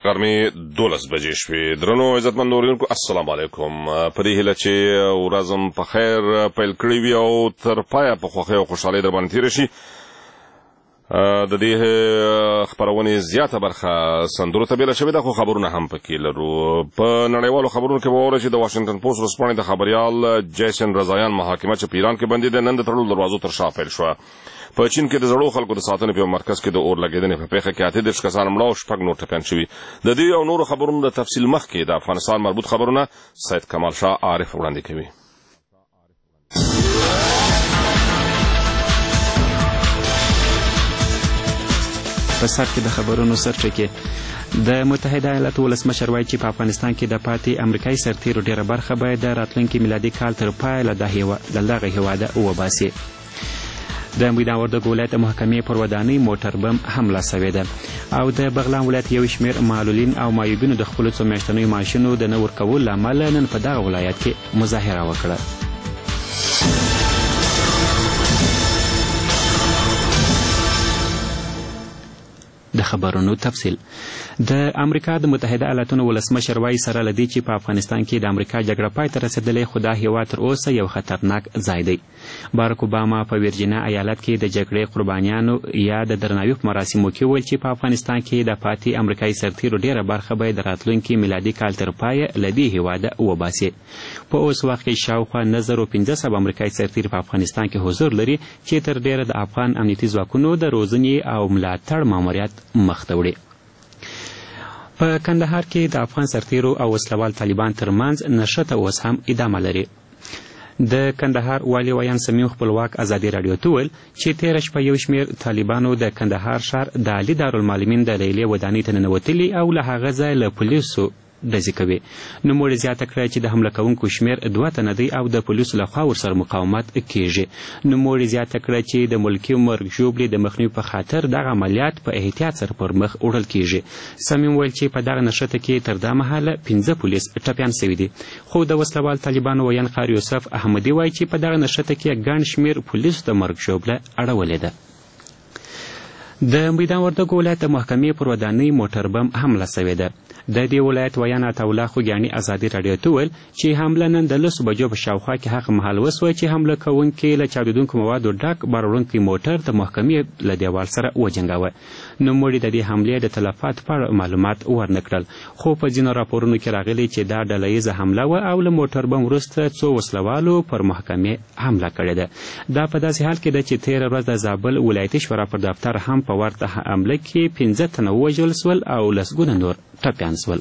غرمې 12 بجې شوې. درنو عزتمندو اورېدونکو السلام علیکم. په دې هیله چې ورځم په خیر پیل کړې وي او تر پایه په خوښۍ او خوشحالۍ در باندې تېره شي. د دې خپرونې زیاته برخه سندرو ته بیله شوې ده، خو خبرونه هم پکې لرو. په نړیوالو خبرونو کې به واورئ چې د واشنګټن پوسټ ورځپاڼې د خبریال جیسن رضایان محاکمه چې په ایران کې بندي ده، نن د تړلو دروازو تر شا پیل شوه. په چین کې د زړو خلکو د ساتنې په مرکز کې د اور لګېدنې په پیښه کې 38 کسان مړه او 6 نور ټپیان شوي. د دې او نورو خبرونو د تفصیل مخکې د افغانستان مربوط خبرونه سید کمال شاه عارف وړاندې کوي. په سر کې د خبرونو سرچکې د متحده ایالاتو ولسمشر وایي چې په افغانستان کې د پاتې امریکایي سرتیرو ډېره برخه باید د راتلونکي میلادي کال تر پایه له دغه هېواده وباسي. د میدان وردګو ولایت محکمې پر ودانۍ موټر بم حمله سوې ده او د بغلان ولایت یو شمېر معلولین او معیوبینو د خپلو څو میاشتنیو معاشونو د نه ورکولو له امله نن په دغه ولایت کې مظاهره وکړه. د خبرونو تفصیل. د امریکا د متحده ایالاتونو ولسمشر وایي سره له دې چې په افغانستان کې د امریکا جګړه پای ته رسېدلې، خو دا هېواد تر اوسه یو خطرناک ځای دی. باراک اوباما په ویرجینیا ایالت کې د جګړې قربانیانو یا د درناوي په مراسمو کې وویل چې په افغانستان کې د پاتې امریکایي سرتیرو ډېره برخه باید د راتلونکي میلادي کال تر پایه له دې هېواده وباسي. په اوس وخت کې شاوخوا 1500 امریکایي سرتیر په افغانستان کې حضور لري چې تر ډېره د افغان امنیتي ځواکونو د روزنې او ملاتړ ماموریت مخ ته وړي. په کندهار کې د افغان سرتیرو او وسلوال طالبان ترمنځ نښته اوس هم ادامه لري. د کندهار والي ویان سمیم خپلواک ازادي راډیو ته وویل چې تېره شپه یو شمېر طالبانو د کندهار ښار د علي دارالمعلمین د لیلې ودانۍ ته ننوتلي او له هغه ځایه له پولیسو ډزې کوي. نوموړي زیاته کړه چې د حمله کوونکو شمېر 2 تنه دی او د پولیسو لخوا ورسره مقاومت کیږي. نوموړي زیاته کړه چې د ملکي مرګ ژوبلې د مخنیوي په خاطر دغه عملیات په احتیاط سره پر مخ وړل کیږي. سمیم ویل چې په دغه نښته کې تر دا مهاله 15 پولیس ټپیان سوي دي، خو د وسلوال طالبانو ویان قاری یوسف احمدي وایي چې په دغه نښته کې ګڼ شمېر پولیسو ته مرګ ژوبله اړولې ده. د میدان وردګو ولایت د محکمې پر ودانۍ موټر بم حمله سوې ده. د دې ولایت ویان عطاالله خوږیاڼي ازادي راډیو ته وویل چې حمله نن د 10 بجو په شاوخوا کې هغه مهال وسوه چې حمله کوونکي له چاودېدونکو موادو ډک باروړونکی موټر د محکمې له دیوال سره وجنګاوه. نوموړي د دې حملې د تلفاتو په اړه معلومات ورنه کړل، خو په ځینو راپورونو کې راغلي چې دا ډله ییزه حمله وه او له موټر بم وروسته څو وسلوالو پر محکمې حمله کړې ده. دا په داسې حال کې ده چې تېره ورځ د زابل ولایتي شورا پر دفتر هم په ورته حمله کې 15 تنه ووژل سول او لسګونه نور ټپیان سول.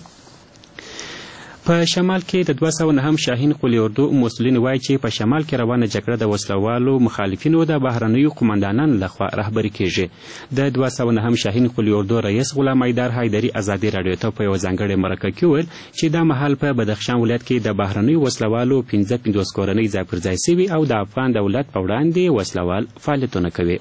په شمال کې د 209 شاهین قلي اردو مسؤلین وایي چې په شمال کې روانه جګړه د وسلوالو مخالفینو د بهرنیو قمندانانو لخوا رهبري کیږي. د 209 شاهین قلي اردو رئیس غلام حیدر حیدري ازادي راډیو ته په یوه ځانګړې مرکه کې وویل چې دا مهال په بدخشان ولایت کې د بهرنیو وسلوالو 55 کورنۍ ځای پر ځای سوي او د افغان دولت په وړاندې وسلوال فعالیتونه کوي.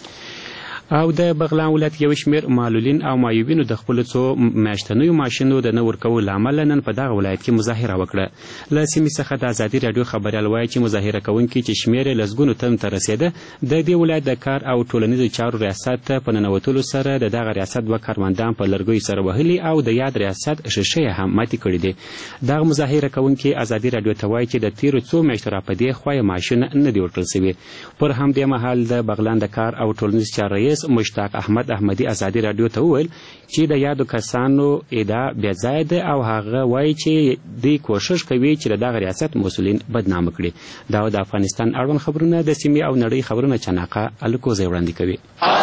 او د بغلان ولایت یو شمېر معلولین او معیوبینو د خپلو څو میاشتنیو معاشونو د نه ورکولو له امله نن په دغه ولایت کې مظاهره وکړه. له سیمې څخه د ازادي راډیو خبریال وایي چې مظاهره کوونکي چې شمېر یې لسګونو تنو ته رسېده، د دې ولایت د کار او ټولنیزو چارو ریاست ته په ننوتلو سره د دغه ریاست 2 کارمندان په لرګیو سره وهلي او د یاد ریاست ښیښې یې هم ماتې کړي دي. دغه مظاهره کوونکي ازادي راډیو ته وایي چې د تېرو څو میاشتو راپدې خوا یې معاشونه نه دي ورکړل سوي. پر همدې مهال د بغلان د کار او ټولنیز چارو رئیس مشتاق احمد احمدي ازادي راډیو ته وویل چې د یادو کسانو ادعا بې ځایه ده او هغه وایي چې دوی کوښښ کوي چې د دغه ریاست مسؤلین بدنامه کړي. دا د افغانستان اړوند خبرونه د سیمې او نړۍ خبرونه چناقه الکوزی وړاندې کوي.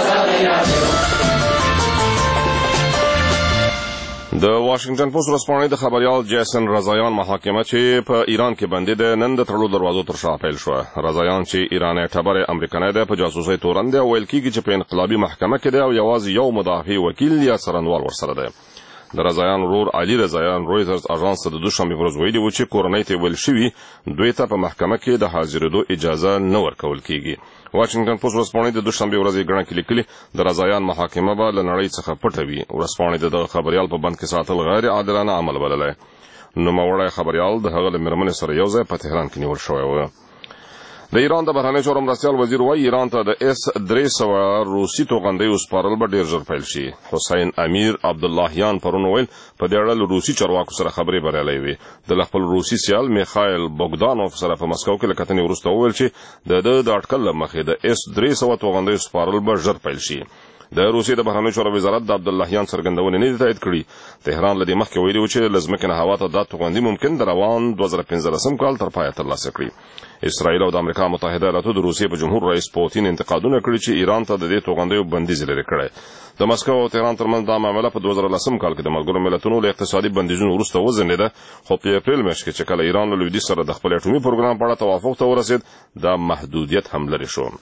د واشنګټن پوسټ ورځپاڼې د خبریال جیسن رضایان محاکمه چې په ایران کې بندي ده، نن د تړلو دروازو تر شا پیل شوه. رضایان چې ایرانی ټبر امریکنی دی په جاسوسۍ تورن دی او ویل کېږي چې په انقلابي محکمه کې دی او یوازې یو مدافع وکیل یا څارنوال ورسره دی. د رضایان ورور علي رضایان رویترز اژانس ته د دوشنبې په ورځ ویلي و چې کورنۍ ته ویل شوي دوی ته په محکمه کې د حاضرېدو اجازه نه ورکول کېږي. واشنګټن پوسټ ورځپاڼې د دوشنبې ورځې ګڼه کې لیکلي د رضایان محاکمه به له نړۍ څخه پټه وي. ورځپاڼې د دغه خبریال په بند کې ساتل غیر عادلانه عمل بللی. نوموړی خبریال د هغه له مېرمنې سره یو ځای په تهران کې نیول شوی و. د ایران د بهرنی چارو مرستیال وزیر وایي ایران ته د S-300 روسي توغندیو سپارل به ډیر ژر پیل شي. حسین امیر عبداللهیان پرون ویل په دې اړه له روسي چارواکو سره خبرې بریالۍ وي. د خپل روسي سیال میخایل بوګدانوف سره په مسکو کې له کتنې وروسته وویل چې د اټکل له مخې د S-300 توغندیو سپارل به ژر پیل شي. د روسیې د بهرنیو چارو وزارت د عبداللهیان څرګندونې نه دي تایید کړي. تهران له دې مخکې ویلي و چې له ځمکې نه هوا ته دا توغندي ممکن د روان 2015 کال تر پایه ترلاسه کړي. اسرائیل او د امریکا متحده ایالاتو د روسیې په جمهور رئیس پوتین انتقادونه کړي چې ایران ته د دې توغندیو بندیز لري کړی. د مسکو او تهران ترمنځ دا معامله په 2010 کال کې د ملګرو ملتونو له اقتصادي بندیزونو وروسته وزنده، خو په اپریل میاشت کې چې کله ایران له لویدیځ سره د خپل اټومي پروګرام په اړه توافق ته ورسید، دا محدودیت هم لري شو.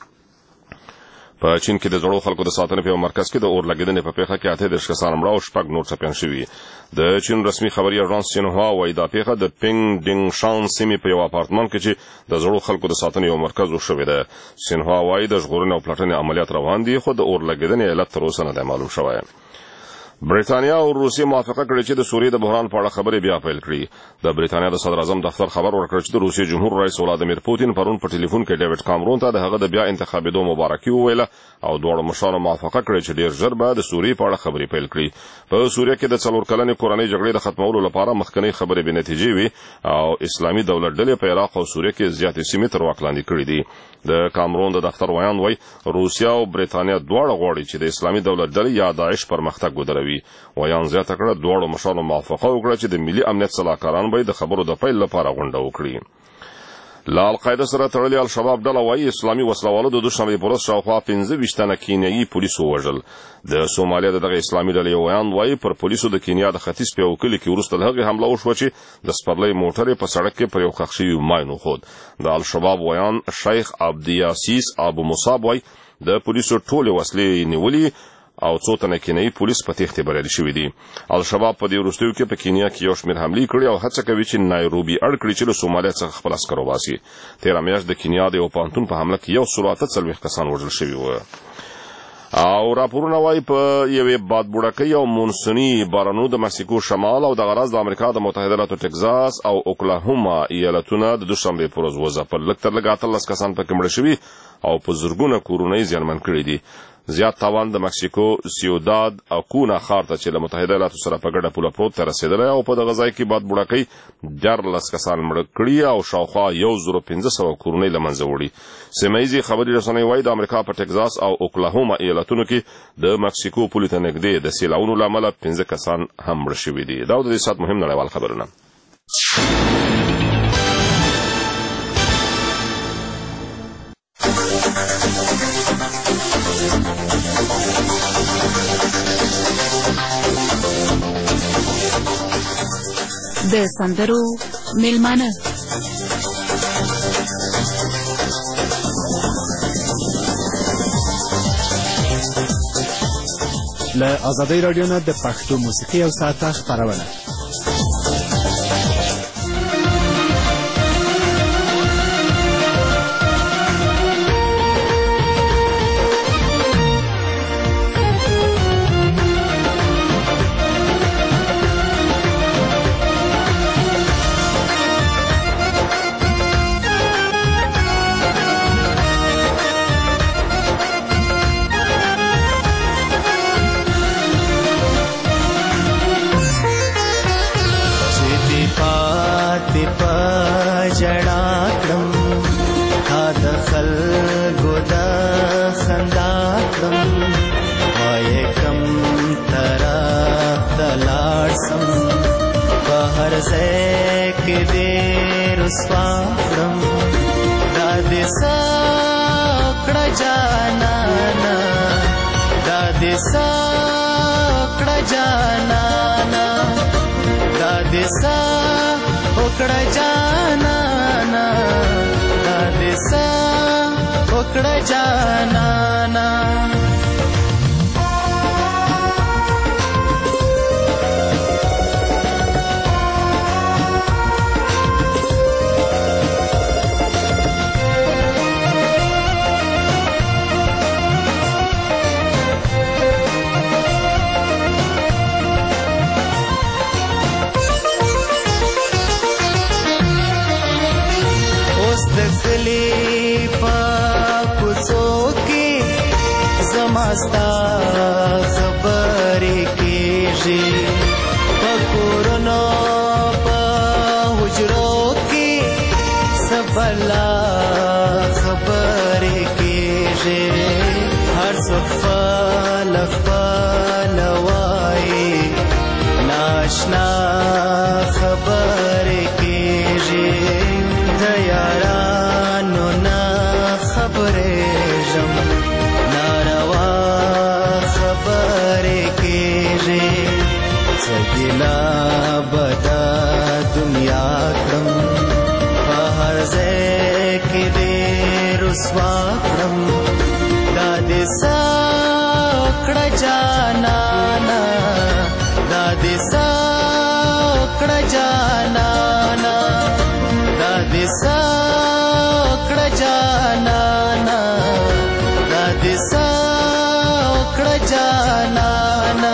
په چین کې د زړو خلکو د ساتنې په مرکز کې د اور لګیدنې په پیښه کې 38 کسان مړه او 6 نور ټپیان شوي. د چین رسمي خبري اژانس سینهوا وايي دا پیښه د پینګ ډینګ شان سیمې په یو اپارتمان کې چې د زړو خلکو د ساتنې یو مرکز وشوي ده. سینهوا وايي د ژغورنې او پلټنې عملیات روان دي، خو د اور لګیدنې علت تر اوسه نه معلوم شوی. برېټانیا او روسیې موافقه کړې چې د سوریې د بحران په اړه خبرې بیا پیل کړي. د برېټانیا د صدر اعظم دفتر خبر ورکړ چې د روسیې جمهور رئیس ولادیمیر پوتین پرون په ټلیفون کې ډیوډ کامرون ته د هغه د بیا انتخابېدو مبارکي وویله او دواړو مشرانو موافقه کړې چې ډیر ژر به د سوریې په اړه خبرې پیل کړي. په سوریه کې د 4 کلنې کورنۍ جګړې د ختمولو لپاره مخکنی خبرې بې نتیجې وي او اسلامي دولت ډلې په عراق او سوریه کې زیاتې سیمې تر واک لاندې کړې دي. د کامرون د دفتر ویان وایي روسیه او برېټانیا دواړه غواړي چې د اسلامي دولت ډلې یا داعش پرمختګ ودروي. ویان زیاته کړه دواړو مشرانو موافقه وکړه چې د ملي امنیت صلاحکاران به د خبرو د پیل لپاره غونډه وکړي. له القاعده سره تړلې الشباب ډله وایي اسلامي وسلوالو د دوشنبې په ورځ شاوخوا 15 تنه کینیایي پولیسو وژل. د سومالیا دغه اسلامي ډلې ویان وایي پر پولیسو د کینیا د ختیځ په یو کلي کې وروسته له هغې حمله وشوه چې د سپرلۍ موټر په سړک کې پر یو ښخ شوي ماین وښود. د الشباب ویان شیخ عبدیاسیس ابو مصاب وایي د پولیسو ټولې وسلې نیولې او څو تنه کینیایي پولیس په تېښتې بریالي شوي دي. الشباب په دې وروستیو کې په کینیا کې یو شمېر حملې کړي او هڅه کوي چې نایروبي اړ کړي چې له سومالیا څخه خپل عسکر وباسي. تېره میاشت د کینیا د یو پوهنتون په حمله کې 148 کسان وژل شوي وو. او راپورونه وایي په یوې بادبوړکۍ او مونسوني بارانو د مکسیکو شمال او دغه راز د امریکا د متحده ایالاتو ټکزاس او اوکلاهوما ایالتونه د دوشنبې په ورځ وځپل. لږ تر لږه 18 کسان پکې مړه شوي او په زرګونه کورونه یې زیانمن کړي دي. زیات تاوان د مکسیکو سیوداد اکونا ښار ته چې له متحده ایالاتو سره په ګډه پوله پروت ته رسېدلی او په دغه ځای کې بادبوړکۍ 14 کسان مړه کړي او شاوخوا 1500 کورونه له منځه وړي. سیمه ییزې خبري رسنۍ وایي د امریکا په ټکزاس او اوکلاهوما ایالتونو کې د مکسیکو پولې ته نږدې د سیلاونو له امله 15 کسان هم مړه شوي دي. دا د دې ساعت مهم نړیوال خبرونه. د سندرو میلمانه له ازادۍ راډیو نه د پښتو موسیقي او ساعته خپرونه. ستا خبرې کېږي په کورونو په حجرو کې سبلا خبرې کېږي هر څوک خپل خپل وایي ناشنا خبرې کېږي د یارانو نه خبرېږم ناروا خبرې کېږي څه ګیله به د دنیا کړم په هر ځای کې دې رسوا کړم دا دې څه کړه جانانه دا دې څه کړه جانانه دا دې څه کړه جانانه دا دې څه کړه جانانه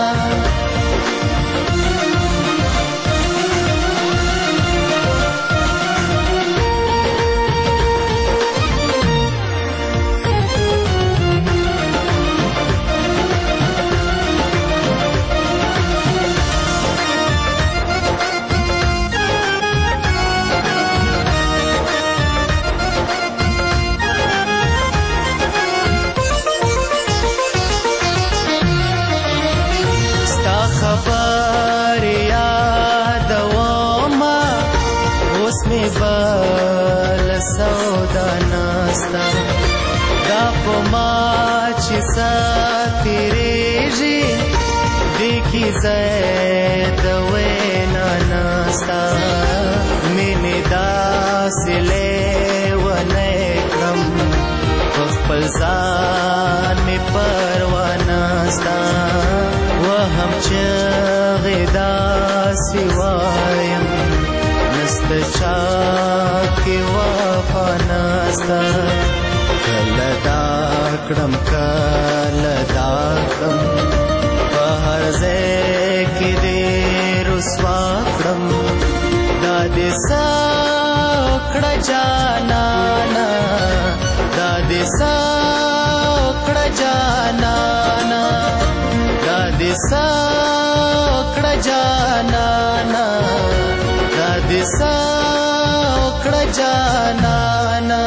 بل سودا ناستا دا په ما چې ساتیریږي دیکھی زید وینا ناستا مینې داسې لیونی کړم په خپل ځان مې پروا ناستا وهم چغې داسې وایم نسته چا کې وفا ناسته کله دا کړم کله دا کړم په هر ځای کې دې رسوا کړم دا دې څه کړه جانانه دا دې څه کړه جانانه دا دې څه کړه جانانه دا دې څه کړه جانانه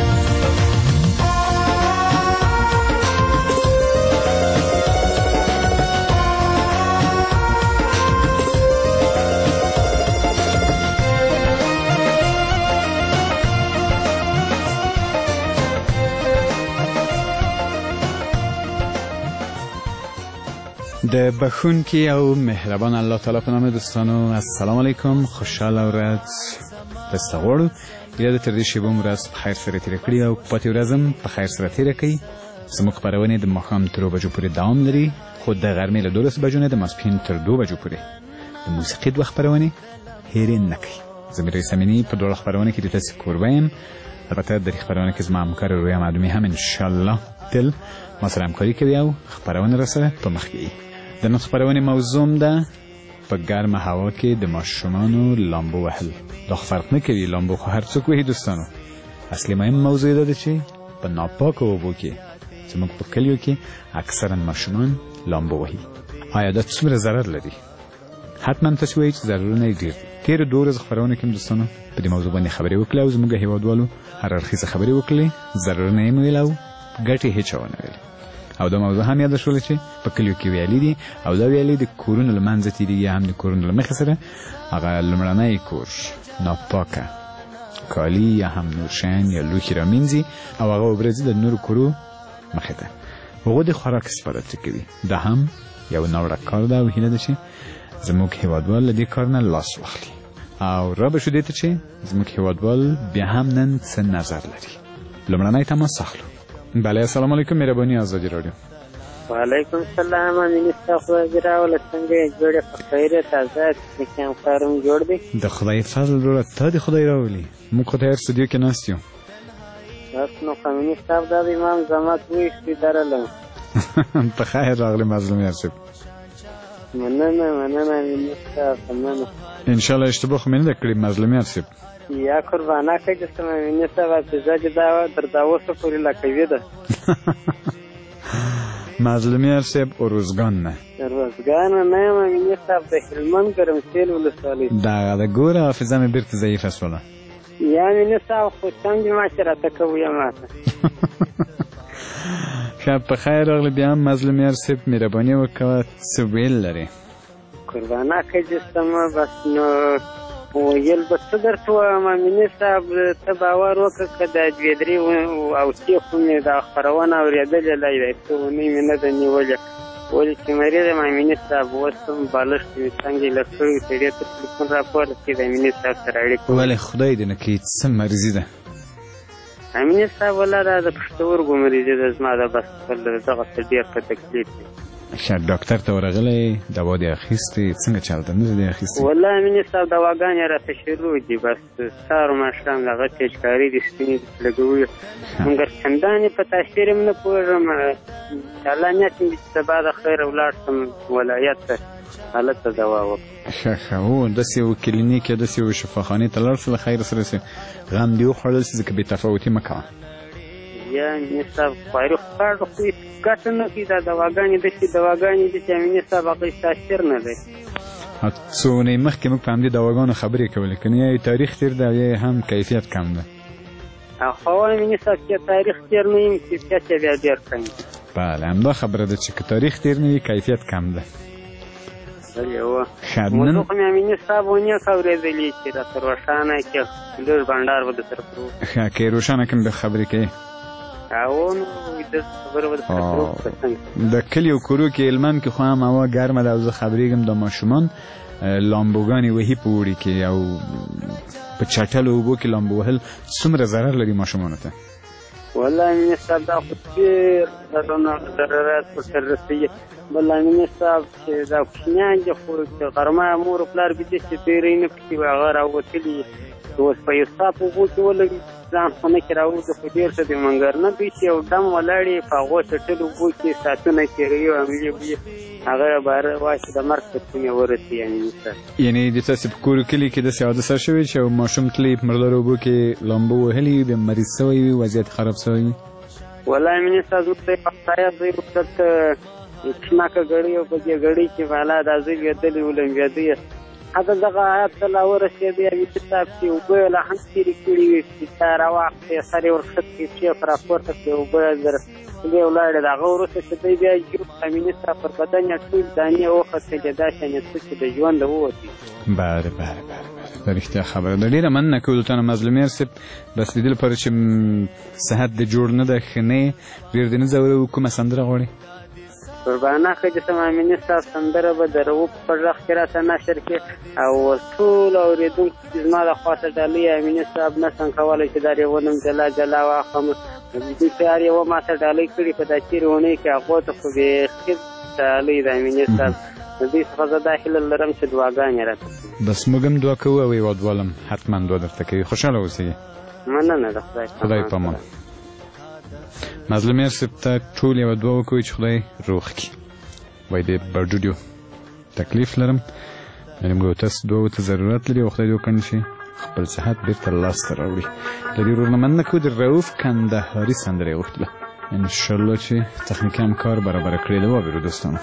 د بخونکي او مهربان الله تعالی په نام دوستانو السلام علیکم خوشحاله ورځ درته غواړو یاد تر دې شیبه مو ورځ په خیر سره تېره کړې او پاتې ورځ هم په خیر سره تېره کړئ زموږ خپرونې د ماښام تر 2 بجو پورې دوام لري خو د غرمې له 12 بجو نه د ماسپښین تر 2 بجو پورې د موسیقي دوه خپرونې هېرې نه کړئ زه میرویس امیني په دواړو خپرونو کې د تاسې کوربه یم البته د دې خپرونه کې زما همکار رویا معلومي هم انشاءالله تل ما سره همکاري کوي او خپرونه راسره په مخ کې د نن خپرونې موضوع ده په ګرمه هوا کې د ماشومانو لامبو وهل دا فرق نه کوي لامبو خو هر څوک وهي دوستانو اصلي مهم موضوع ده چې په ناپاکو اوبو کې زموږ په کلیو کې اکثرا ماشومان لامبو وهي آیا دا څومره ضرر لري حتما تاسو وایئ چې ضررونه یې ډېر دي تېرو 2 ورځو خپرونه کې هم دوستانو په دې موضوع باندې خبرې وکړې او زموږ هېوادوالو هر اړخیزه خبرې وکړې ضررونه یې ویل او ګټې هېچا ونه ویل او دا موضوع هم یاد شول چې په کلیو کې ویالي دي او دا ویالي د کورونو له منځه تېرېږي هم د کورونو له مخې سره هغه لومړنی کور ناپاکه کالي یا هم نور شیان یا لوښي رامینځي او هغه وبرځي د نورو کورو مخې ته هغوی د خوراک استفاده ترې کوي دا هم یو ناوړه کار ده او هیله ده چې زموږ هېوادوال له دې کار نه لاس واخلي او را به شو دې ته چې زموږ هېوادوال بیا هم نن څه نظر لري لومړنی تماس اخلو بله السلام علیکم مهرباني آزادي رادیو وعلیکم السلام امین استغفر راول څنګه جوړه په خیر تازه کوم کارم جوړ دی د خدای فضل وروره ته د خدای راولي موږ خو ته استودیو کې ناست یو بس نو قانوني صاحب د امام زمات وی استدارلم په خیر راغلی مظلوم یاسب مننه امین استغفر مننه ان شاء الله اشتباه خو مننه کړی مظلوم یاسب یا قربانه کوي چې سم امین صاحب چې دا در دا وسه پوری لا کوي ده مظلومیار صاحب اروزګان نه روزګان نه یم امیني صاحب د هلمند ګرمسېل ولسوالۍ دغه د ګوره حافظه مې بیرته ضعیفه شوله یا امیني صاحب خو څنګه ما چې راته کوي ماته ښه په خیر راغلی بیا هم مظلومیار صاحب مهرباني وکړه څه ویل لرې قربانه که جسمه بس نو ویل به څه درته ووایم امیني صاحب ته باور وکړه که دا دوې درې اوتې خو مې دا خپرونه اورېدلې لا یې څه اونۍ مې نه ده نیولې ولې چې مریض یم امیني صاحب اوس هم بالښت مې څنګه یې لږ کړی سړي ته تلیفون راپورته کړي د امیني صاحب سره اړیکه ولې خدای دې نه کړي څه مرضي ده امیني صاحب والله دا د پښتورګو مریضي ده زما د بس خپل دغسې ډېر په تکلیف دی ښه ډاکټر ته ورغلی دوا دې اخیستې څنګه چلته نه دې اخیستې والله امیني صاحب دواګانې راته شروع دي بس سهار و ماښام دغه پیچکاري دي سپینې دي لګوي مګر چندانې په تاثیر هم نه پوهېږم انشاءالله نیت مې چې سبا د خیره ولاړ شم ولایت ته هلته دوا وکړم ښه ښه هو داسې یو کلینیک یا داسې یو شفاخانې ته لاړ شو له خیر سره چې غم دې وخوړل شي ځکه بې تفاوتي مه کوه یا امیني صاحب خواري خواړه خو هېڅ ګټه نه کوي دا دواګانې داسې دواګانې دي چې امیني صاحب هغه هېڅ تاثیر نه دی څو اونۍ مخکې موږ په همدې دواګانو خبرې کولې که نه یا یې تاریخ تېر دی او یا هم کیفیت کم دی خو امیني صاحب چې تاریخ تېر نه وي کیفیت یې بیا ډېر کم دی بله همدا خبره ده چې که تاریخ تېر نه وي کیفیت کم دی موضوع خو مې امیني صاحب ونه اورېدلې چې راته روښانه کې لږ بنډار به درسره کړو ښه که یې روښانه کړم بیا خبرې کوې د کلیو کورو کې هلمند کې خو هم هوا ګرمه ده او زه خبرېږم د ماشومان لامبوګانې وهي په اوړي کې او په چټلو اوبو کې لامبو وهل څومره ضرر لري ماشومانو ته والله امیني صاحب دا خو ډېر ضررات ورسره رسوي بل امیني صاحب چې دا کوچنیان دي خو چې غرمه مور و پلار ویده چې ډېری نه پکې هغه راوتلي اوس په یو صاف اوبو کې ولګي ځان خونه کې راوځي خو ډېر ښه دی مګر نه دوی چې یو دم ولاړې په هغو چټلو اوبو کې ساعتونه تېروي او املې بوي هغه باره وایي چې د مرګ ته څومې ورسي امیني صاحب یعنې د تاسې په کور کلي کې داسې حادثه شوې چې یو ماشوم تللی په مردارو اوبو کې لامبو وهلي وي بیا مریض سوی وي وضعیت خراب سوی وي والله امیني صاحب زموږ ته یې پخته دی ورته شناکه ګړۍ او په دې ګړۍ کې والا دا زه لوېدلې ولمبېدی هغه دغه حالت ته لا ورسېدی امیني صاحب چې اوبه یې لا هم تېرې کړي وي چې چا راواخېستې سر یې ورښکتې پښې په راپورته کړې اوبه یې درخولې ولاړې د هغه وروسته چې دی بیا امیني صاحب پر بدن یې ټول دانې وختلې داسې انېسته چې د ژونده ووتې بله بله بله دا رښتیا خبره ده ډېره مننه کوو د تا نه مظلومیار صاحب بس د دې لپاره چې صحت دې جوړ نه ده ښه نه یې ډېر دې نه ځوروو کومه سندره غواړې قربانه ښه جسم امیني صاحب سندره به د رؤف په غږ کې راته نشر کړي او ټول اورېدونکي چې زما د خوا ته ډالۍ امیني صاحب نه شم کولی چې دا ریونم جلا جلا واخلم دوی تیار یې و ماته ډالۍ کړي په دا تېرې اونۍ کې هغو ته خو بیخي ډالۍ د امیني صاحب د دوی څخه زه دا هیله لرم چې دعاګانې راته کوي بس موږ هم دعا کوو او هېوادوال هم حتما دعا درته کوي خوشحاله اوسئ مننه د خدای په امان مظلومیار صاحب ته ټول یوه دعا وکوئ چې خدای روغ کړي وایي د بډوډیو تکلیف لرم یعنې موږ تاسو دعا ورته ضرورت لري او خدای دې وکړي چې خپل صحت بېرته لاسته راوړي له دې ورور نه مننه کوو د رؤف کندهاري سندره یې غوښتله انشاءالله چې تخنیکي هم کار برابره کړې ده وبېرو دوستانو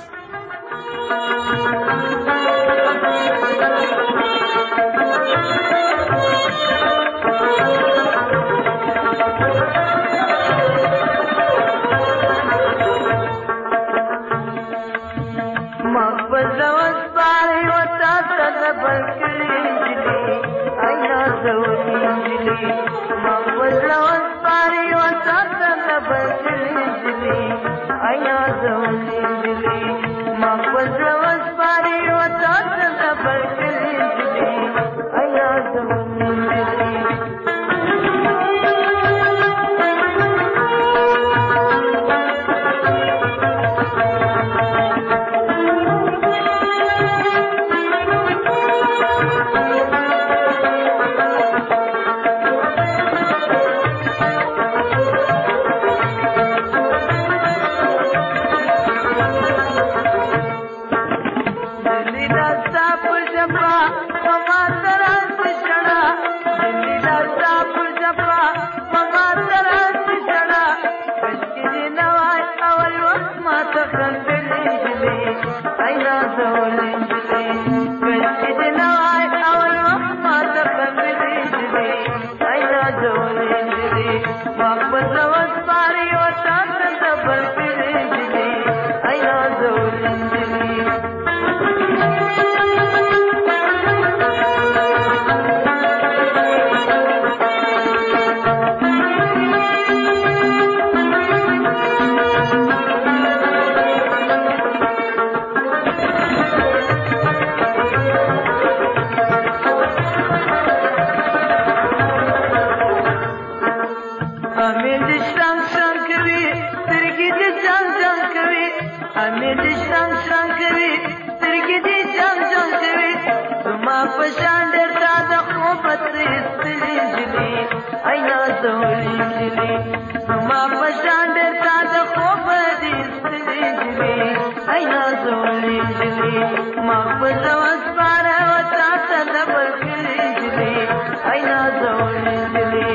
مې دې شرنګ شرنګ کوي سترګې دې جنګ جنګ کوي زما په شان ډېر تا د خوب ترې ایستلې نجلۍ ای نازولې نجلۍ زما په شان ډېر تا د خوب دې ایستلې نجلۍ ای نازولې نجلۍ ما په زړه وسپاره و تا ته د بل کلي نجلۍ ای نازولې نجلۍ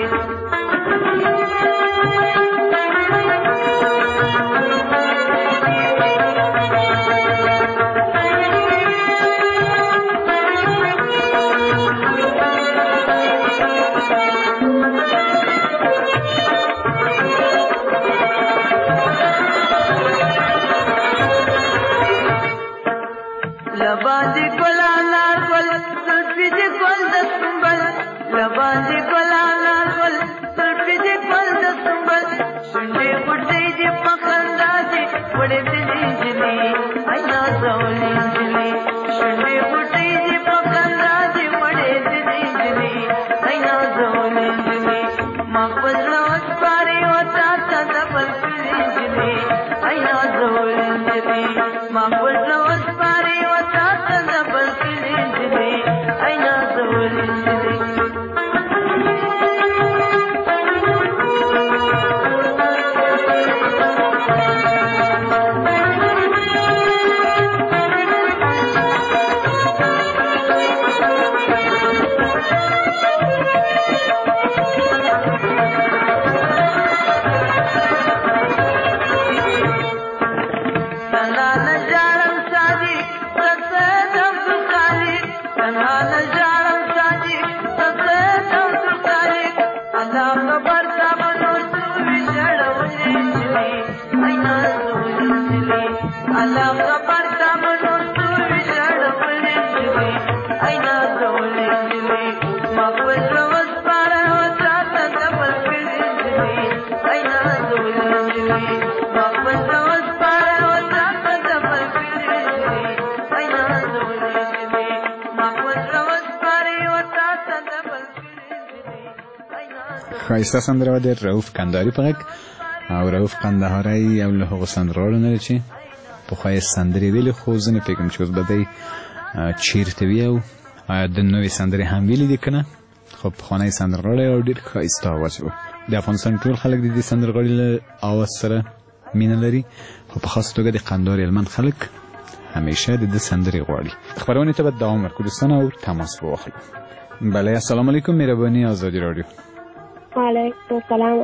لباندې ګلالا ګل زلفې دې ګل د سنبل لباندې ګلالا ګل زلفې دې ګل د سنبل شونډې غوټې دې په خندا دې وړېدلې نجلۍ ای نازولې نجلۍ شونډې غوټې دې په خندا دې وړېدلې نجلۍ ای نازولې نجلۍ ما په زړه وسپارې و تا ته د بل کلي نجلۍ ای نازولې نجلۍ ما په زړه وسپارې و تا ته د بل کلي نجلۍ ای نازولې نجلۍ ښایسته سندره د رؤف قندهاري په غږ او رؤف قندهاري یو له هغو سندرغاړو نه دی چې پخوا یې سندرې ویلې خو زه نه پوهېږم چې اوس به دی چېرته وي او آیا د نوې سندرې هم ویلې دي که نه خو پخوانی سندرغاړی او ډېر ښایسته اواز و د افغانستان ټول خلک د دې سندرغاړي له اواز سره مینه لري خو په خاصه توګه د قندهار هلمند خلک همیشه د ده سندرې غواړي خپرونې ته به دوام ورکړو دوستان او تماس به واخلو بله السلام علیکم مهرباني آزادی رادیو وعلیکم السلام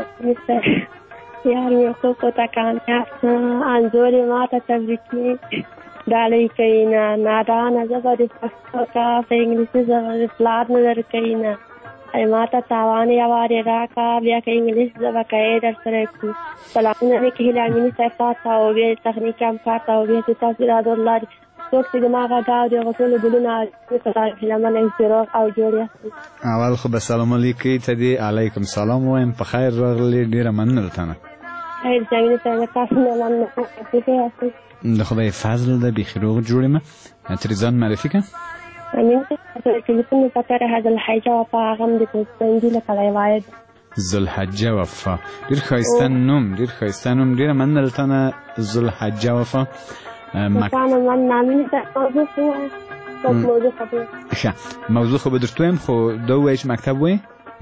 یار مې خوب ته کامیاب انځورې ما ته تبریکې ډالۍ کوي نه نادانه ژبه د پښتو کا په انګلیسي ژبه د پلار نه درکوي نه ای ما ته تاوان یوارې راکړه بیا که انګلیس ژبه کوې در سره کړو سلامونه مې کې هیله امیني صاحب تا ته او بیا تخنیکي همکار ته او بیا چې تاسو رادالله څوک چې زما غږ اوري هغه ټولو ګلونه هیلهمن یم چې روغ او جوړ یاست اول خو به سلام علیکم ته دې علیکم سلام وایم په خیر راغلې ډېره مننه له تا نه خیر جميل صاحب تاسو نه مننه د خدای فضل ده بیخي روغ جوړ یم ترې ځان معرفي کړه امین تلیفون مې پکاره ذوالحجه وفا هغه هم د کوستنجي له کلی واید ذوالحجه وفا ډېر ښایسته نوم ډېر ښایسته نوم ډېره مننه له تا نه ذوالحجه وفا موضوع خو به درته وایم خو دا ووایه چې مکتب وایې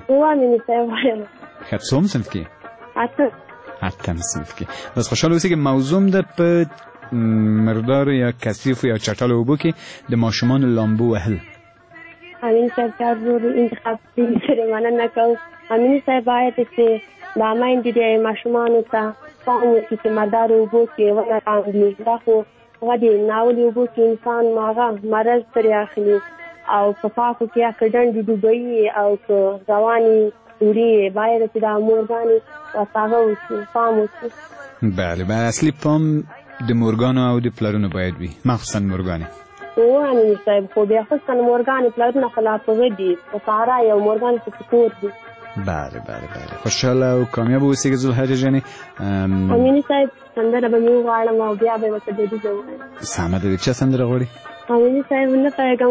ښه څوم صنف کې اتم صنف کې بس خوشحاله اوسې چې موضوع ده په مردارو یا کثیفو یا چټلو اوبو کې د ماشومانو لامبو وهل امین صاحب ضرور انتخاب سره مننه کوم امین صاحب باید چې دا میندې د ماشومانو ته پام وکړي چې مردارو اوبو کې ونه کاندي دا خو هغه د ناولې اوبو کې انسان هغه مرض ترې اخلي او په پاکو کې که ډنډې ډوبوي او که روانې وړي باید چې دا مورګانې ورته هغه وکړي پام وکړي بله بله اصلي پام د مورګانو او د پلرونو باید وي مخصوصا مورګانې امین صاحب خو بیا خصوصا مورګانې پلرونه خو لا په غږ دي په صحرا یو مورګان خو په کور دي بله بله بله خوشحاله او کامیاب اوسئ ذوالحجه جانې امین صاحب سندره به مې وغواړم او بیا به یې ورته دودیزه ووایم سمه ده د چا سندره غواړي امین صاحب نه پوهېږم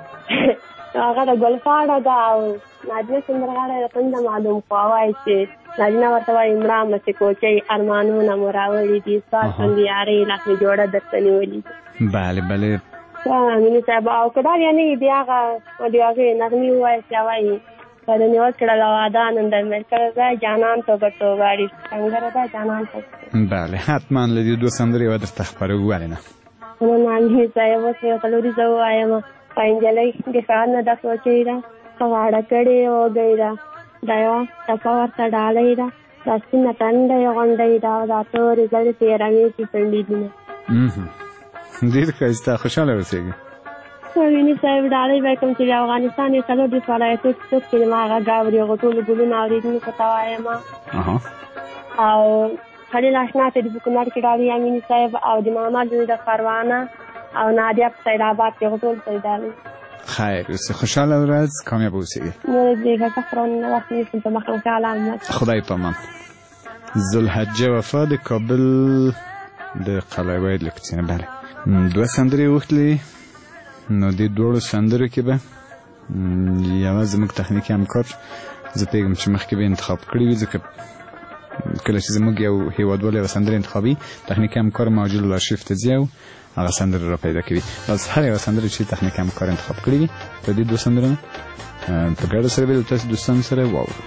هغه د ګلفاړه ده او نادیه سندرغاړی راته نه معلوم خو وایي چې نارینه ورته وایي مړه مسې کوچۍ ارمانونه مو راوړي دي ستا ژوند یارۍ لاس مې جوړه درته نیولي دي. بله بله امیني صاحب او که دا یعنې د هغه د هغې نغمې ووایي چې وایي بدنې وکړله واده نن در مېل کړی دی جانان توبه توبه ډېر سنګره ده جانان توبه. بله حتما له دې دوه سندرې یوه درته خپروو ولې نه. نن امیني صاحب اوس یو څلوریزه ووایم نجلۍ د ښار نه ده سوچۍ ده غاړه کړې وږۍ ده دا یوه ټپه ورته ډالۍ ده دا سپینه ټنډه یې غونډۍ ده او دا تورې زړې تېروې چې څنډې دینه. ډېر ښایسته خوشحاله اوسېږي. امیني صاحب ډالۍ به کوم چې د افغانستان یې څلور دېرش ولایتو څوک چې ما هغه ګاوري هغو ټولو ګلونه اورېدونکو ته وایم او خلیل اشنا ته د بوکنر کې ډالۍ امیني صاحب او د محمد د پروانه او نادیه په سید آباد کې هغو ټولو ته یې ډالۍ. خیر اوسې خوشحاله ورځ کامیاب اوسېږي. خدای پامان. ذوالحجه وفا د کابل د قلعه باید له کوڅې نه بله دوه سندرې وغوښتلې نو دې دواړو سندرو کې به یوه زموږ تخنیکي همکار زه پوهېږم چې مخکې به انتخاب کړي وي ځکه کله چې زموږ یو هېوادوال یوه سندره انتخابي تخنیکي همکار ماجل الارشیف ته ځي او هغه سندره را پیدا کوي. از هر یوه سندره چې تخنیکي همکار انتخاب کړي وي په دې دوه سندرو نه په ګډه سره به د تاسو دوستانو سره واورو.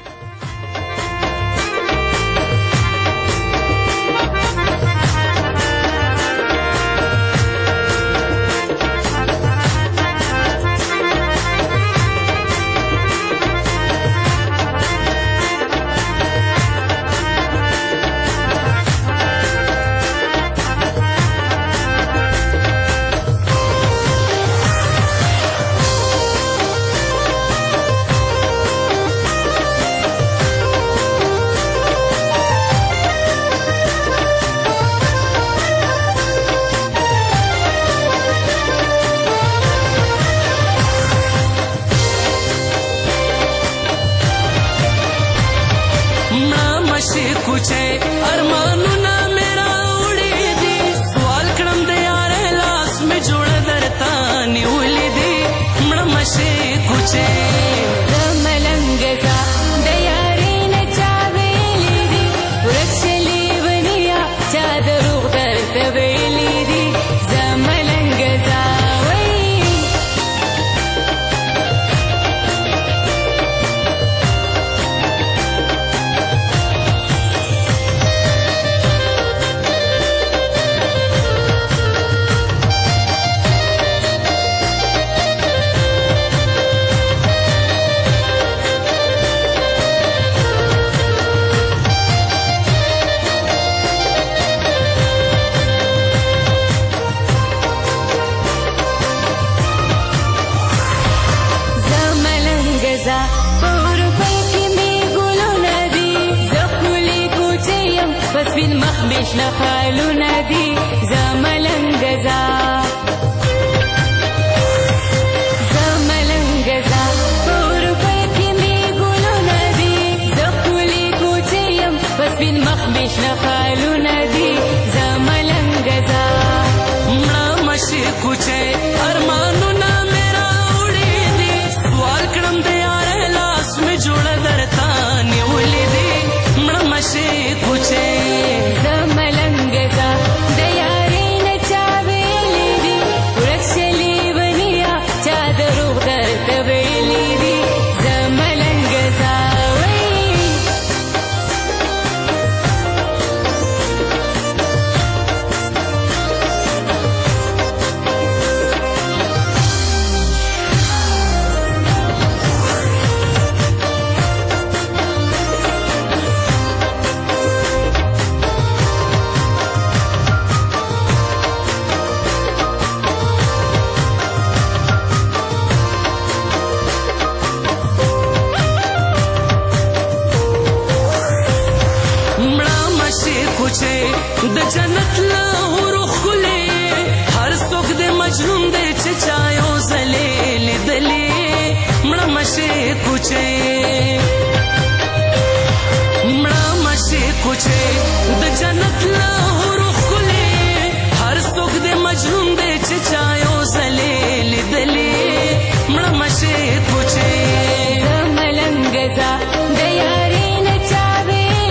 زملنګ دا د یاري نه چا ویلې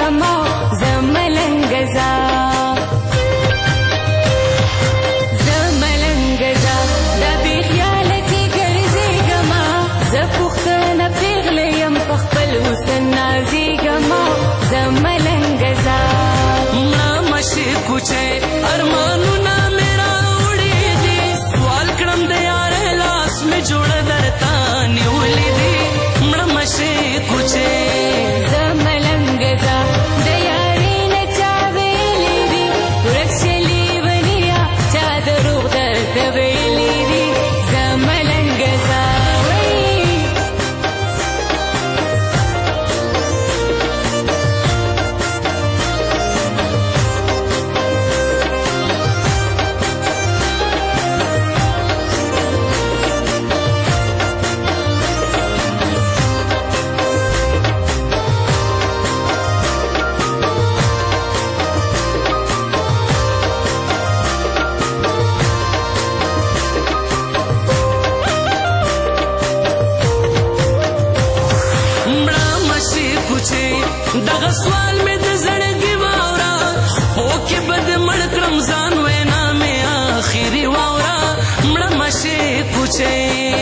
زیګما زملنګزا زملنګزا د بخیال کې ګرځېګما زه پوښتنه پیغله یم په خپل حسن نازېګما زملنګزا مشي کوچه ارمانونه میرا وړي دي سوال کړم د یار لاس می جوړ درتا نیولې دي مړ مشي کوچه زملنګزا د یاري نه چا ویلې دي ورښلې ونیا چا دروغ درته ویلې دي زملنګزا دغه سوال مې د زړګي واورا هو کې بد مړ کړم ځان وینا مې آخري واورا مړه مشي کوچه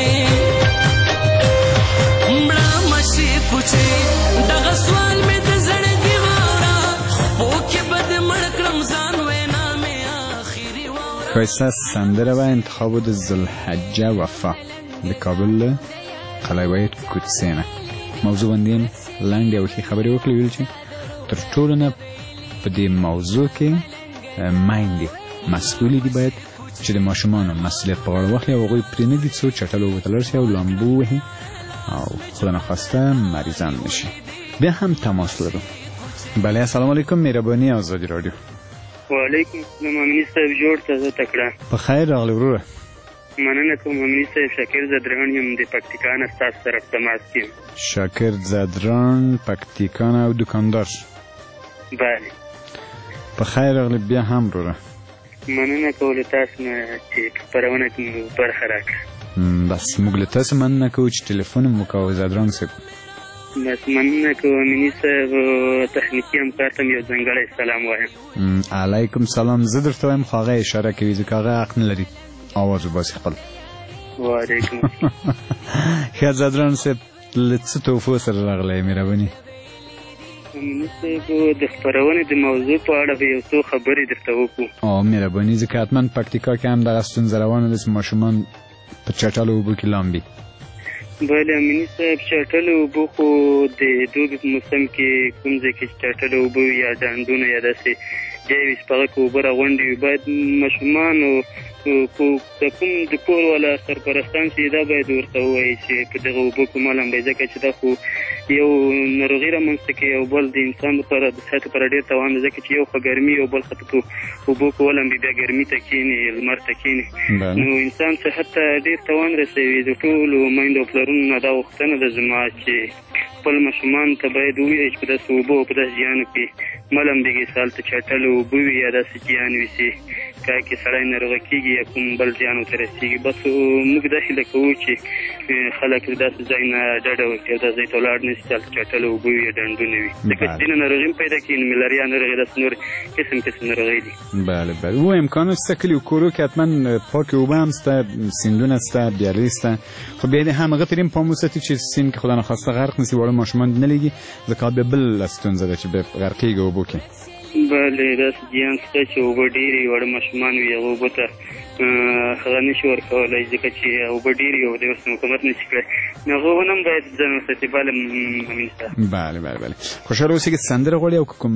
مړه مشي کوچه دغه سوال مې د زړګي واورا هو کې بد مړ کړم ځان وینا مې آخري واورا ښایسته سندره و انتخاب د ذوالحجه وفا د کابل قلعه وید کوڅې نه موضوع باندې لاندې یو ښې خبرې وکړې ویل چې تر ټولو نه په دې موضوع کې میندې مسؤلې دي باید چې د ماشومانو مسؤلیت په غاړه واخلي او هغوی پرې نه دي څو چټل اوبو ته لاړ شي او لامبو وهي او خدا نخواسته مریضان نشي. بیا هم تماس لرو. بله السلام علیکم مهرباني آزادي رادیو. وعلیکم السلام امیني صاحب جوړ تازه تکړه په خیر راغلی وروره. مننه کوم امیني صاحب شاکر زدران یم د پکتیکا نه ستاسو سره په تماس کې یم. شاکر زدران پکتیکا نه او دوکاندار. بله په خیر راغلی بیا هم وروره. مننه کوله تاسو نه چې په خپرونه کې مو برخه راکړه. بس موږ له تاسو مننه کوو چې ټلیفون مو کوو زدران صاحب. بس مننه کوم امیني صاحب تخنیکي همکار ته یو ځانګړی سلام وایم. علیکم سلام. زه درته وایم خو هغه اشاره کوي ځکه هغه حق نه لري آواز وباسي خپل. وعلیکم ښه زدران صاحب له څه تحفو سره راغلی مهرباني؟ امیني صاحب د خپرونې د موضوع په اړه به یو څو خبرې درته وکړو. مهرباني ځکه حتما پکتیکا کې هم دغه ستونزه روانه ده چې ماشومان په چټلو اوبو کې لامبي. بله امیني صاحب چټلو اوبو خو د دوبي په موسم کې کوم ځای کې چټلو اوبه وي یا ډنډونه یا داسې ځای وي چې په هغه کې اوبه راغونډې وي باید ماشومانو د کوم د کور والا سرپرستان چې دا باید ورته ووایي چې په دغه اوبو کې مه لامبئ ځکه چې دا خو یو ناروغي رامنځته کوي او بل د انسان لپاره د صحت لپاره ډېر تاوان ده ځکه چې یو خو ګرمي او بل خو په اوبو کې ولامبي بیا ګرمي ته کښېني لمر ته کښېني نو انسان صحت ته ډېر تاوان رسوي. د ټولو میندو او پلرونو نه دا غوښتنه ده زما چې خپل ماشومانو ته باید ووایي چې په داسې اوبو او په داسې جیانو کې مه لامبېږئ چې هلته چټلې اوبه وي یا داسې جیان وي چې کله کې سړی ناروغه کېږي یا کوم بل زیان ورته رسېږي. بس موږ دا هیله کوو چې خلک داسې ځای نه ډډه وکړي او دا ځای ته ولاړ نه شي چې هلته چټلې اوبه وي یا ډنډونه وي ځکه چې ځینې ناروغي هم پیدا کېږي ملاریا ناروغي داسې نور قسم ناروغۍ دي. بله بله او امکان شته کلي و کورو کې حتما پاکې اوبه هم شته سیندونه شته بیالې شته خو بیا د همغه پرې هم پام وساتي چې سیند کې خدا نخواسته غرق نشي واړه ماشومان نه لګي ځکه بیا بله ستونزه ده چې بیا غرقېږي اوبو کې. بله داسې جیان شته چې اوبه ډېرې واړه ماشومان وي هغه اوبو ته هغه نشي ورکولی ځکه چې اوبه ډېرې او د اوس حکومت نشي کړی نو هغه هم باید ځان وساتي. بله امین صاحب. بله بله بله خوشحاله اوسئ که سندره غواړي او کوم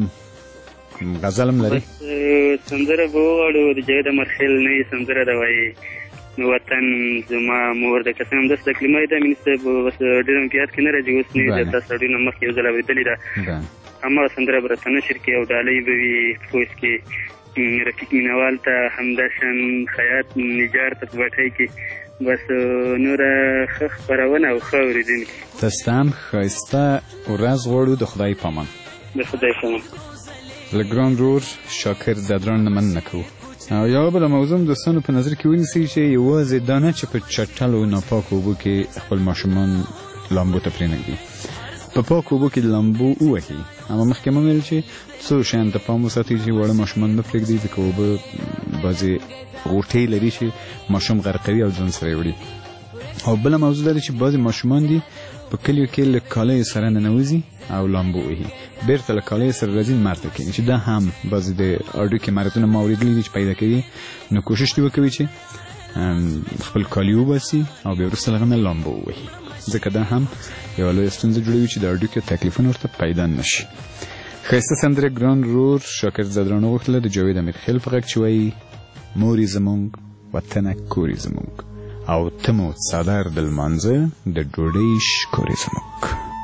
غزل هم لري؟ سندره به وغواړو د جاوید احمدخیل نوې سندره ده وایي وطن زما مور د قسم همداسې د کلمه ده امین صاحب بس ډېر مې په یاد کې نه راځي اوس نوې ده تاسو ډېر مخکې یو ځل اورېدلې ده هماغه سندره به راته نشر کړي او ډالۍ به وي پوس کې رفیق مینوال ته همداشان خیاط نجار ته په بټۍ کې بس نوره ښه خپرونه او ښه اورېدونکي تاسو ته هم ښایسته ورځ غواړو د خدای په امان. د خدای په امان. له ګران ورور شاکر زدران نه مننه کوو او یوه بله موضوع هم دوستانو په نظر کې ونیسئ چې یوازې دا نه چې په چټلو ناپاکو اوبو کې خپل ماشومان لامبو ته پرېنږدي په پاکو اوبو کې د لامبو ووهي. اما مخکې مو ویل چې څو شیان ته پام وساتئ چې واړه ماشومان نه پرېږدي، ځکه اوبه بعضې غوټې لري چې ماشوم غرقوي او ځان سره یې وړي. او بله موضوع دا ده چې بعضې ماشومان دي په کلیو کې له کالیو سره ننوځي او لامبو وهي، بیرته له کالیو سره راځي لمر ته کښېني، چې دا هم بعضې د هډوکي مرضونه ما اورېدلي دي چې پیدا کوي. نو کوشش دې وکوي چې خپل کالي وباسي او بیا وروسته له هغه نه لامبو ووهي، ځکه دا هم یوه لویه ستونزه جوړوي چې د هډوکو تکلیفونه ورته پیدا نه شي. ښایسته سندره ګران رور شاکر زدران وغوښتله د جاوید امیرخیل په غږ چې وایي مورې زمونږ وطنه کورې زمونږ او ته مو څادر د لمانځه د ډوډۍ شکورې زمونږ.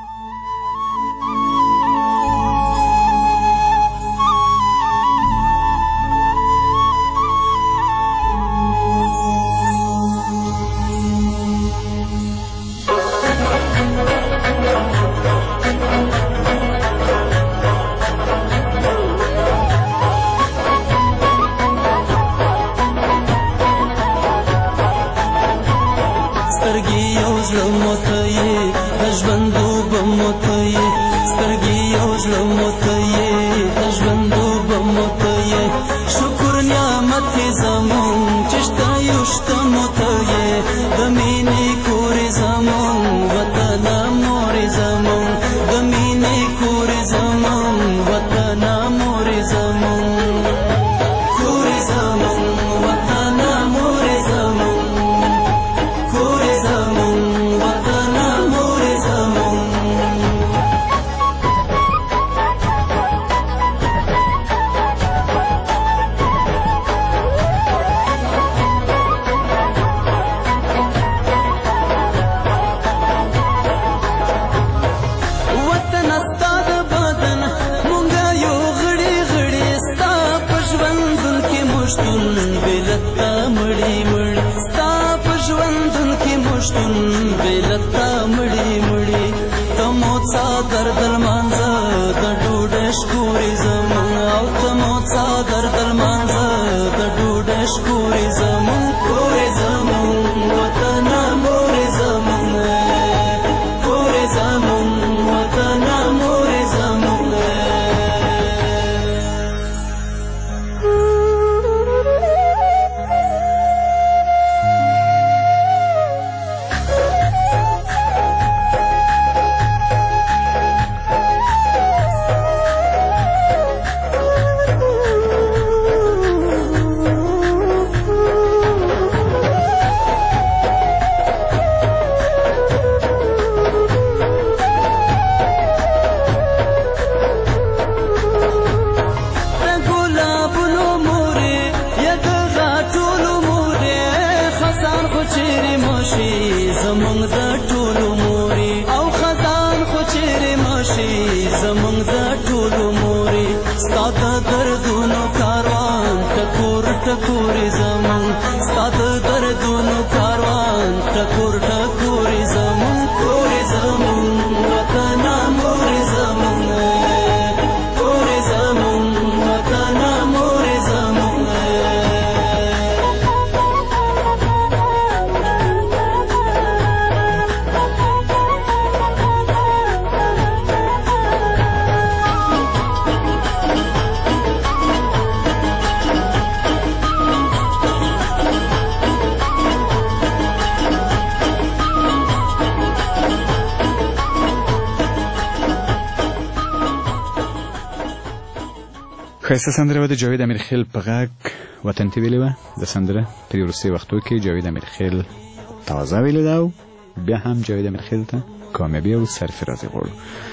ښایسته سندره وه د جاوید امیرخیل په غږ وطن ته ویلې وه. د سندره په دې وروستیو وختو کې جاوید امیرخیل تازه ویلې ده او بیا هم جاوید امیرخیل ته کامیابي او سرفرازي غواړو.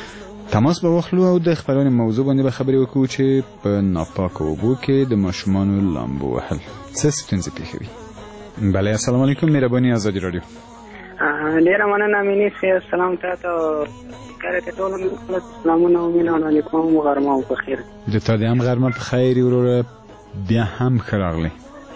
تماس به واخلو او د خپرونې موضوع باندې به خبرې وکړو چې په ناپاکو اوبو کې د ماشومانو لامبو وهل څه ستونزې پېښوي. بله السلام علیکم، مهرباني ازادي راډیو. ډېره مننه مینې صاحب، سلام تاته کارته ټول سلامونه او مینه علیکم، غرمه او په خیر. د تا دې هم غرمه په خیر وروره، بیا هم ښه راغلی.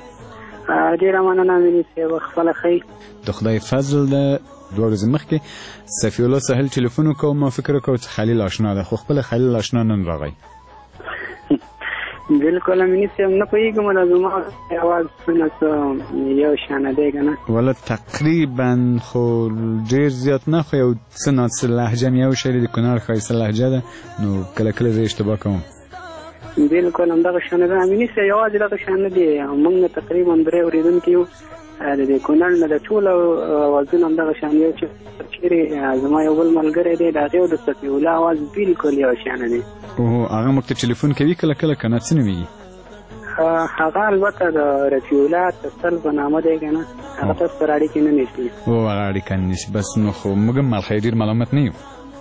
ډېره مننه مینې صاحب، خپله ښه. د خدای فضل ده. 2 ورځې مخکې صفي الله ساحل ټلیفون وکړ، ما فکر وکړ چې خلیل اشنا ده، خو خپله خلیل اشنا نن راغی. بالکل امیني صاحب نه پوهېږم دا زما اواز څونه څه یو شانه دی که نه والا تقریبا خو ډېر زیات نه خو یو څه ناڅه لهجه مې یو شی د کونړ ښایسته لهجه ده نو کله کله زه اشتباه کوم بالکل همدغه شانه ده امیني صاحب یوازې دغه شان نه دی موږ نه تقریبا 3 اورېدونکي یو د دې کونړ نه د ټولو اوازونه همدغه شان یو چې چېرې زما یو بل ملګری دی د هغې او د صفي الله اواز بالکل یو شانه دی او هغه موږ ته ټلیفون کوي کله کله که نه څه نومېږي هغه البته د رفیع الله تسل په نامه دی که نه هغه تاسو سره اړیکې نه نیسي او هغه اړیکه نه نیسي بس نو خو موږ هم مالخیر ډېر ملامت نه یو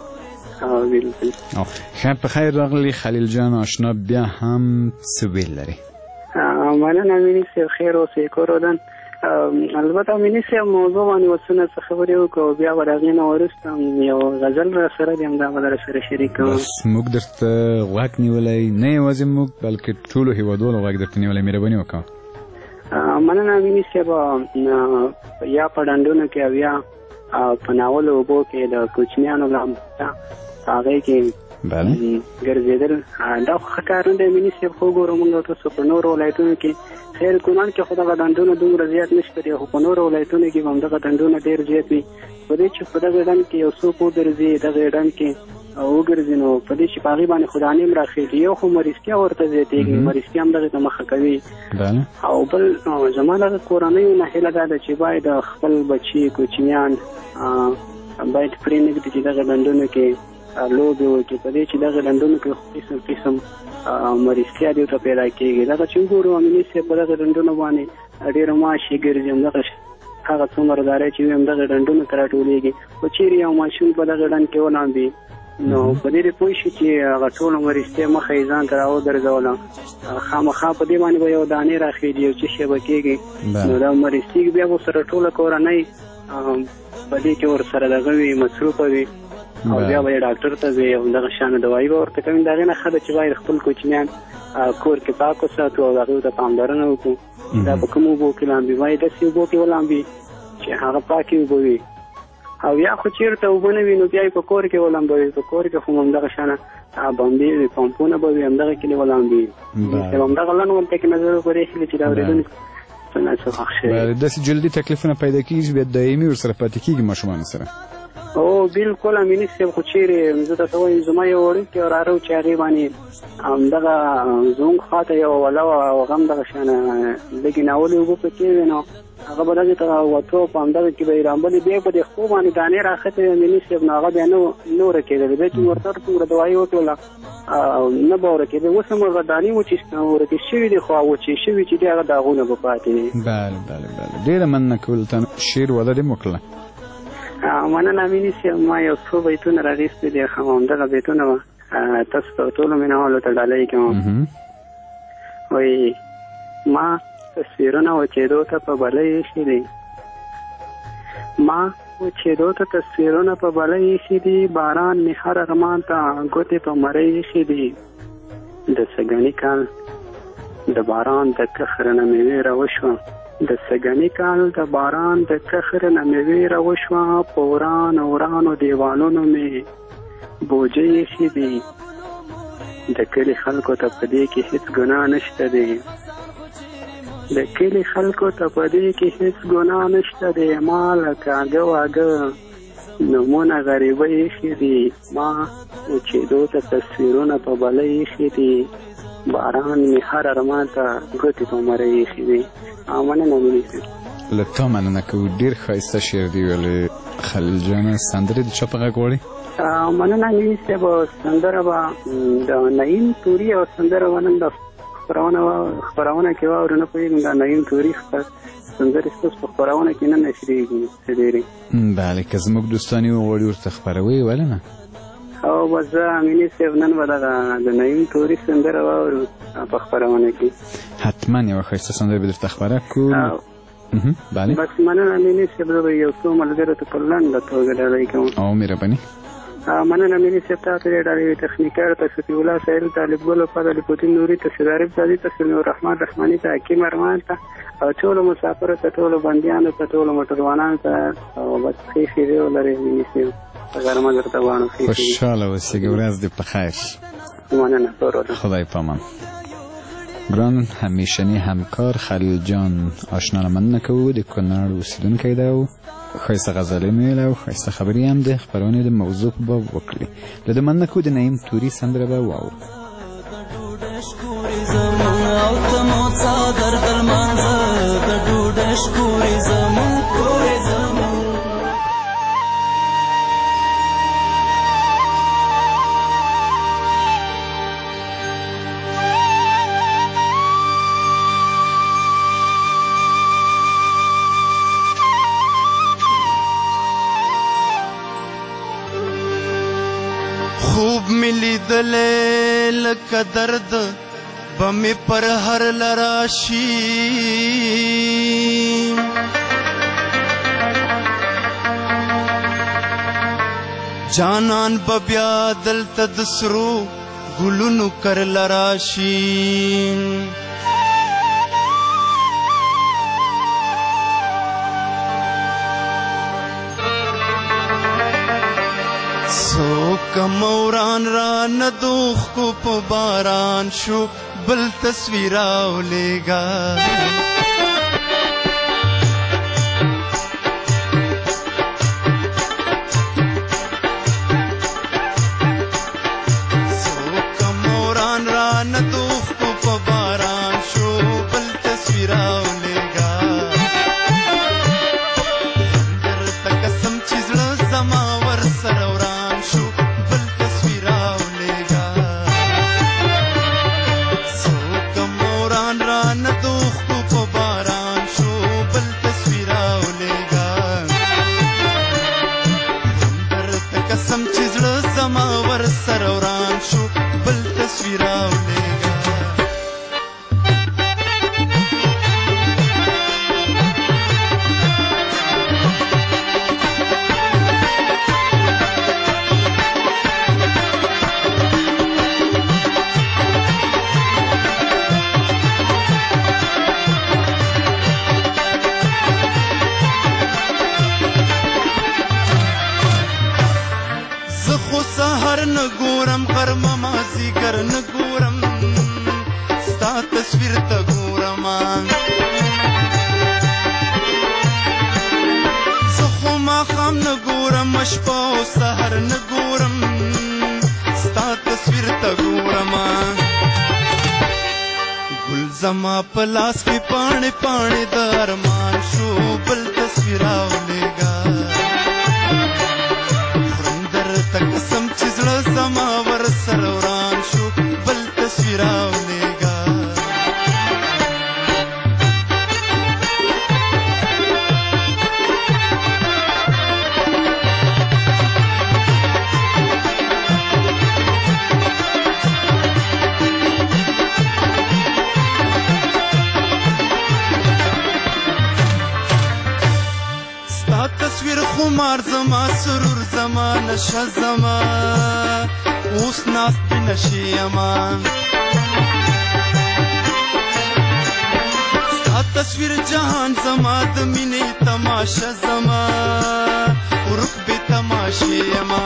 بالکل خیر په خیر راغلی خلیل جان آشنا بیا هم څه ویل لري مننه امیني صاحب خیر اوسئ کور ودان البته امیني صاحب موضوع باندې وسونه څه خبرې وکړو بیا به د هغې نه وروسته یو غزل را سره دی همدا به در سره شریک کوم بس موږ درته غوږ نیولی نه یوازې موږ بلکې ټولو هېوادوالو غوږ درته نیولی مهرباني وکړه مننه امیني صاحب یا په ډنډونو کې او یا په ناولو اوبو کې د کوچنیانو لامبو هغې کې ګرځېدل دا خو ښه کار نه دی امیني صاحب خو ګورو موږ تاسو په نورو ولایتونو کې خیر کونړ کې خو دغه ډنډونه دومره زیات نشته دی خو په نورو ولایتونو کې به همدغه ډنډونه ډېر زیات وي په دې چې په دغه ډنډ کې یو څوک وګرځي دغه ډنډ کې وګرځي نو په دې چې په هغې باندې خو دانې هم راخېږي یو خو مریضتیا ورته زیاتېږي مریضتیا هم دغې ته مخه کوي او بل زما دغه کورنیو نه هیله دا ده چې باید خپل بچي کوچنیان باید پرېنږدي چې دغه ډنډونو کې لوبې وکړي په دې چې دغه ډنډونو کې قسم قسم مریضتیا دې ورته پیدا کېږي دغه چې وګورو امیني صاحب په دغه ډنډونو باندې ډېره ماشې ګرځي همدغه هغه څو مردارۍ چې وي همدغه ډنډونو ته راټولېږي خو چېرې یو ماشوم په دغه ډنډ کې ولامبي نو په دې پوه شي چې هغه ټوله مریضتیا مخه یې ځان ته راوګرځوله خامخا په دې باندې به یو دانې راخېږي یو څه شی به کېږي نو دا مریضتي بیا به سره ټوله کورنۍ په دې کې ورسره دغه وي مصروفه وي او بیا به یې ډاکټر ته ځي همدغه شانې دوایي به ورته کوي د هغې نه ښه ده چې باید خپل کوچنیان کور کې پاک وساتو او د هغې ته پاملرنه وکړو دا په کومو اوبو کې لامبي باید داسې اوبو کې ولامبي چې هغه پاکې اوبه وي او یا خو چېرته اوبه نه وي نو بیا یې په کور کې ولامبوي په کور کې خو همدغه شانه بمبې وي پمپونه به وي همدغه کې دې ولامبي همدغه لنډ ولته کې نظر وکړی شي چې دا اورېدونکي داسې جلدي تکلیفونه پیدا کېږي بیا دایمي ورسره پاتې کېږي ماشومانو سره او بالکل امیني صاحب خو چېرې زه درته وایم زما یو وړوکی وراره و چې هغې باندې همدغه زموږ خواته یو وله وه او هغه همدغه شانه لږې ناولې اوبه پکې وې نو هغه به دغې ته وتو په همدغه کې به یې رامبلې بیا په دې خپو باندې دانې راختې وې امیني صاحب نو هغه بیا نه ورکېدلې بیا چې ورته څومره دوایي وکړله نه به ورکېدې اوس هم هغه دانې و چې ورکې شوي دي خو وچې شوي چې دي هغه داغونه به پاتې دي بله بله بله ډېره مننه کول ته شعر وده دې وکړله مننه امیني صاحب ما یو څو بیتونه راغیستې دي همدغه بیتونه وه تاسو ته ټولو مینهوالو ته ډالۍ کوم وایي ما تصویرونه وچېدو ته په بله ایښي دي ما وچېدو ته تصویرونه په بله ایښي دي باران مې هر ارمان ته ګوتې په مرۍ ایښي دي د سږني کال د باران د کخر نه مېوې راوشوه د سږني کال د باران د کخر نه مېوې راوشوه په ورانو دیوالونو مې بوجۍ ایښي دي د کلي خلکو ته په دې کې هېڅ ګناه نشته دی د کلي خلکو ته په دې کې هېڅ ګناه نشته دی ما له کاږه واږه نومونه غریبۍ ایښي دي ما وچېدو ته تصویرونه په بله ایښي دي باران مې هر ارمان ته ګوتې په مرۍ ایښي دي مننه مې له تا مننه کوو ډېر ښایسته شعر دی ویلې خلیل جانه سندرې د چا په غږ غواړي مننه مې صاحب سندره به د نعیم توري او سندره به نن د خپرونه کې واورو نه پوهېږم د نعیم توري سندرې ستاسو په خپرونه کې نه نشرېږي څه ډېرې بله که زموږ دوستان یې وغواړي ورته خپروي ولې نه او بس زه امیني صاحب نن به دغه د نعیم توري سندره واورو په خپرونه کې حتما یوه ښایسته سندره به درته خپره کړو بله بس مننه امیني صاحب زه به یو څو ملګرو ته په لنډه توګه ډالۍ کوم او مهرباني مننه امیني صاحب ته ته ډالۍ تخنیکر ته صفي الله سهیل طالب ګل فضل پوتین نوري ته سیدارب زادي ته سلیم الرحمن رحماني ته حکیم ارمان ته او ټولو مسافرو ته ټولو بندیانو ته ټولو موټروانانو ته او بس ښې ښېرې ولرئ امیني صاحب غرمه درته غواړم خوشحاله اوسېږئ ورځ دې په خیر مننه خدای په امان ګران همیشني همکار خلیل جان آشنا مننه کوو د کونړ اوسیدونکی دی او ښایسته غزلې مې ویلې او ښایسته خبرې هم د خپرونې د موضوع په باب وکړې. له ده مننه کوو د نعیم توري سندره به واورو. خوب ملی دلے لکا درد بمی پر ہر لراشی جانان ببیا دل تدسرو گلونو کر لراشی سو کموران را ندوخ کو پا باران شو بل تصویراو لے گا سو کموران را ندوخ کو پا باران شو بل تصویراو لے گا در تکسم چیزڑا زماور سروران سروران شو بل تصویراو لے گا زخو سهر نگورم غرم مازی گر نگورم ستا تصویر تا گورم زخو ما خام نگورم اشپا و سهر نگورم ستا تصویر تا گورم گل زما پلاس کی پانے پانے درمان شو بل تصویراو لے گا تقسم چیزڑا زماور سروران شو بل تصویراو لے گا ستا تصویر خمار زما سرور زما نشا زما اوس ناست پی نشی اما ستا تصویر جہان زما دمینی تماشا زما رکبی تماشی اما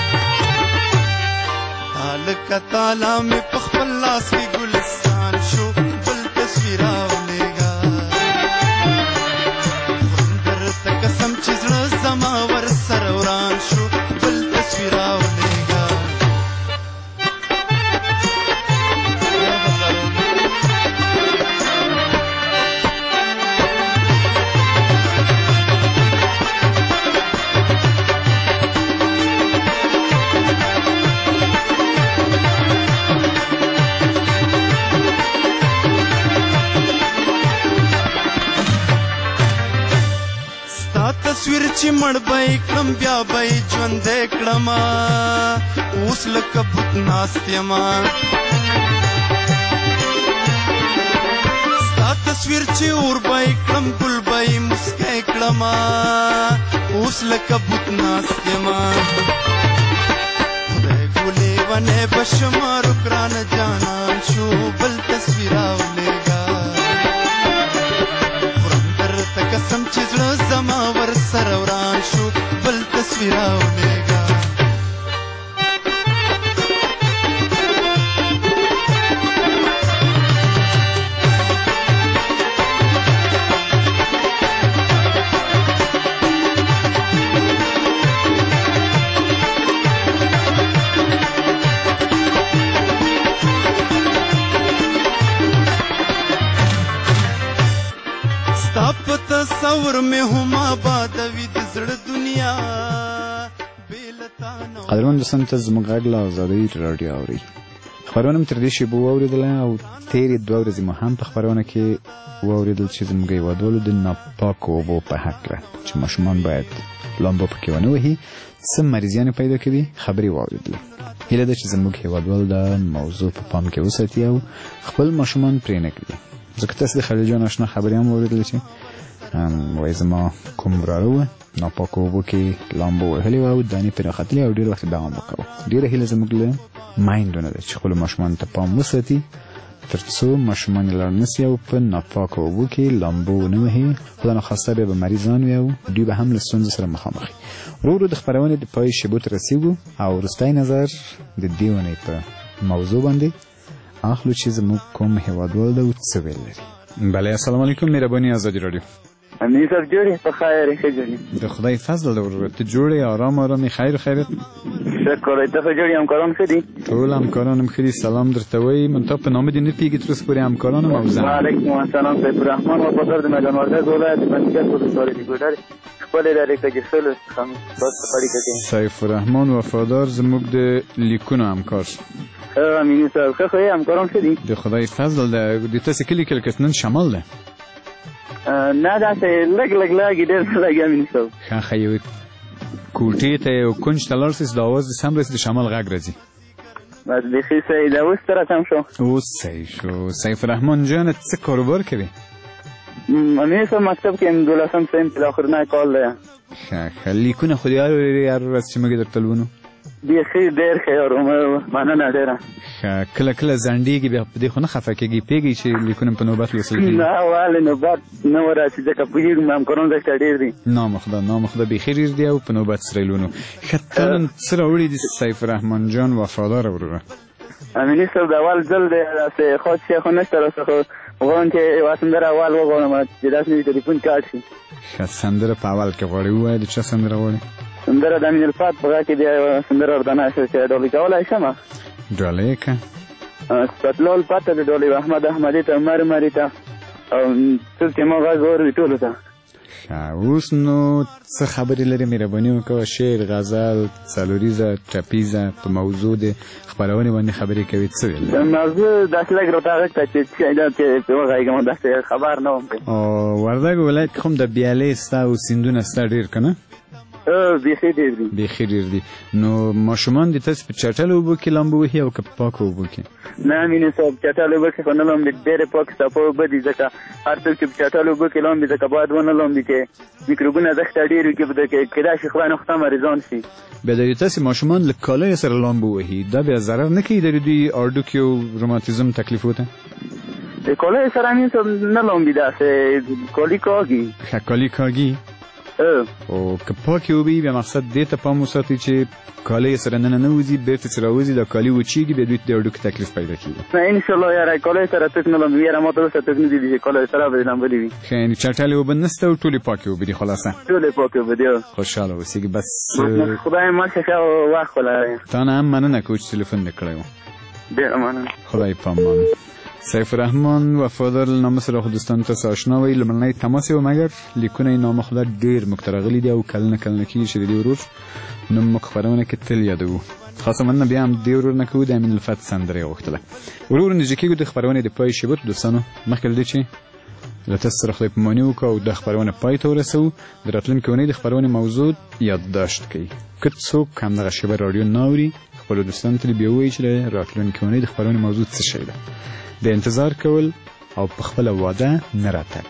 تالک تالا میں پخپل لاس کی گلستان شو بل تصویراو لے گا قسم چیزڑا زماور سروران شو بل تصویراو لے گا تصویر چی مڑ بای کڑم بیا بای جوندے کڑما اوس لکا بھت ناستیما ستا تصویر چی اور بای کڑم گل بای مسکے کڑما اوس لکا بھت ناستیما خدای گولے ونے بشما رکران جانان شو بل تصویراو لے گا قسم چیزڑا زماور سروران شو بل تصویراو لے گا نور مې هم آبادوي د زړه دنیا قدرمن دوستان ته زموږ غږ له ازادۍ راډیو اورئ. خبرونه مو تر دې شیبو واورېدله او تېرې 2 ورځې مو هم په خپرونه کې واورېدل چې زموږ هېوادوالو د ناپاکو اوبو په هکله چې ماشومان باید لامبو پکې ونه وهي څه مریضیانې پیدا کوي خبرې واورېدلې. هیله ده چې زموږ هېوادوال دا موضوع په پام کې وساتي او خپل ماشومان پرې نه کړي. ځکه تاسو د خلیل جان اشنا خبرې هم واورېدلې چې وایي زما کوم وراره و ناپاکو اوبو کې لامبو وهلې وه او دانې پرې راختلې او ډېر وخت یې دوام وکړو. ډېره هیله زموږ له میندو نه ده چې خپلو ماشومانو ته پام وساتي تر څو ماشومان یې لاړ نه سي او په ناپاکو اوبو کې لامبو ونه وهي. خدا نخواسته بیا به مریضان وي او دوی به هم له ستونزو سره مخامخ وي. ورو ورو د خپرونې د پای شیبو ته رسیږو او وروستی نظر د دې اونۍ په موضوع باندې اخلو چې زموږ کوم هېوادوال ده او څه ویل لري. بله السلام علیکم مهرباني ازادي راډیو. امیر صاحب جوړې په خیر ښه جوړې د خدای فضل ده ورور ته جوړې آرام آرامې خیر خیرت شکر ته ښه جوړې همکاران ښه دي ټول همکاران هم ښه دي سلام درته وایي منتها په نامه دې نه پوهېږي تر اوسه پورې همکارانم او زه وعلیکم السلام سیف الرحمن وفادار د میدان وردګ ولایت بندګر ولسوالۍ د ګودر خپلې لارې کجسلو څخه تاسو په اړیکه کې سیف الرحمن وفادار زموږ د لیکونو همکار امین صاحب ښه ښه همکاران ښه دي د خدای فضل ده د تاسې کلي کې نن شمال ده نه داسې لږ لږ لږ ډېر لږ امین صاحب ښه یو کوټې ته یو کونج ته لاړ سئ د اواز د سم رسي د شمال غږ راځي بس بیخي صحیح ده اوس سره سم شو اوس صحیح شو سیف الرحمن جانه څه کاروبار کوي امین صاحب مکتب کې یم 12 صنف د آخرنی کال ده ښه لیکونه خو دې هر ورځ چې موږ درته لولو بیخي ډېر ښه یارو مننه ډېره ښه کله کله ځنډېږي بیا په دې خو نه خفه کېږي پوهېږي چې لیکونه په نوبت لوستل کېږي نه ولې نوبت نه ورسي ځکه پوهېږم همکاران درته ډېر دي نامخدا بیخي ډېر دي او په نوبت سره یې لولو ښه ته نن څه راوړي دي سیف الرحمن جان وفاداره وروره امیني صاحب د اول ځل دی داسې خاص شی خو نشته راڅخه غواړم چې یوه سندره اول وغواړم چې داسې مې ټلیفون کارت شي ښه سندره په اول کې غواړې ووایه د چا سندره غواړې سندره د امین الفات په غږ کې بیا یوه سندره ورته نشته چې ډالۍ کولی شم ډالۍ که سپتلال پته د ډالۍ احمد احمدي ته مرمري ته او څوک چې ما غږ اوري ټولو ته اوس نو څه خبرې لرې مهرباني وکړه شعر غزل څلوریزه ټپیزه په موضوع د خپرونې باندې خبرې کوي څه ویل موضوع داسې لږ راته غږ ته چې څه ده چې پرې وغږېږم داسې خبر نه وم وردګ ولایت کې خو هم د بیالې سته او سیندونه سته ډېر که نه بیخي ډېر دي نو ماشومان دې تاسې په چټلو اوبو کې لامبو وهي او که په پاکو اوبو کې نه مینې صاحب چټلو اوبو کې خو نه لامبي ډېرې پاکې صفا اوبه دي ځکه هر څوک چې په چټلو اوبو کې لامبي ځکه باید ونه لامبي چې میکروبونه دښته ډېر وي کې کیدای شي خدای نخواسته مریضان شي بیا د تاسې ماشومان له کالیو سره لامبو وهي دا بیا ضرر نه کوي د دوی هډوکي او روماتیزم تکلیفو ته د کالیو سره مینې صاحب نه لامبي داسې کالي کاږي ښه کالي کاږي او که پاکې اوبه وي بیا مقصد دې ته پام وساتئ چې کالی سره نه وځي بېرته چې راوځي دا کالي وچېږي بیا دوی ته د هډوکي تکلیف پیدا کېږي نه انشاءالله یاره کالی سره څوک نه لامبي یاره ما ته اوسه څوک نه دي چې کالی سره به لامبلي وي ښه یعنې چټلې اوبه نشته او ټولې پاکې اوبه دي خلاصه ټولې پاکې اوبه دي خوشحاله اوسېږي بس خدای ماشه ښه وخت ولرئ تا نه هم مننه کوو چې تلیفون دې کړی و ډېره مننه خدای پامان سیف الرحمن وفادار له نامه سره خو دوستانو ته آشنا وی لومړنی تماس یې مګر لیکونه یې نامخدا ډېر موږ ته راغلي دي او کلونه کېږي چې د دې ورور نوم موږ خپرونه کې تل یادوو خاصه مننه بیا هم دې ورور نه کوو د امین الفت سندره یې غوښتله ورور نږدې کېږو د خپرونې د پای شیبو دوستانو مخکې له دې چې له تاسو سره خدای پاماني وکړو او د خپرونه پای ته ورسوو د راتلونکې اونۍ د خپرونې موضوع یادداشت کړئ که څوک همدغه شیبه راډیو نه اوري خپلو دوستانو ته بیا ووایي چې د راتلونکې اونۍ د خپرونې موضوع څه شی ده د انتظار کول او په خپله واده نه راتګ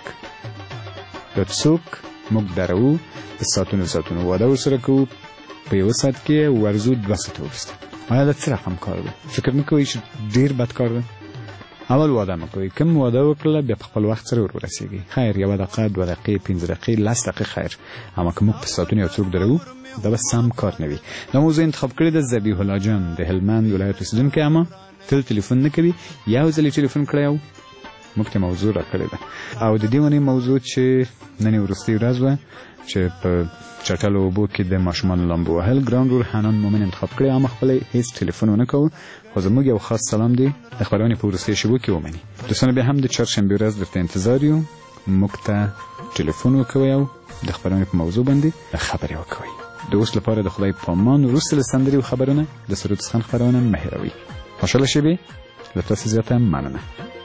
که څوک موږ درو د ساعتونو واده ورسره کوو په یوه ساعت کې ورځو 2 ساعته وروسته آیا دا څه رقم کار ده فکر نه کوئ چې ډېر بد کار ده اول واده مه کوئ کوم واده وکړله بیا په خپل وخت سره ورسېږئ خیر 1 دقیقه 2 دقیقې 5 دقیقې 10 دقیقې خیر اما که موږ په ساعتونو یو څوک درو دا به سم کار نه وي دا موضوع انتخاب کړې ده ذبیح الله جان د هلمند ولایت اوسېدونکی اما تل تلیفون نه کوي یو ځل یې تلیفون کړی او موږ ته موضوع راکړې ده او د دې ونې موضوع چې نن یې وروستۍ ورځ وه چې په چټلو اوبو کې د ماشومانو لامبو وهل ګران رول حنان مومن انتخاب کړی اما خپله هېڅ تلیفون ونه کوو خو زموږ یو خاص سلام دی د خپرونې په وروستیو شېبو کې ومني دوستانو بیا هم د چهارشنبې ورځ درته انتظار یو موږ ته ټلیفون وکوئ او د خبرونې په موضوع باندې خبرې وکوئ. د اوس لپاره د خدای په امان وروسته له سندرې او خبرونه د سرود څخه خبرونه مه هېروئ. خوشحاله شوې له تاسې زیاته مننه.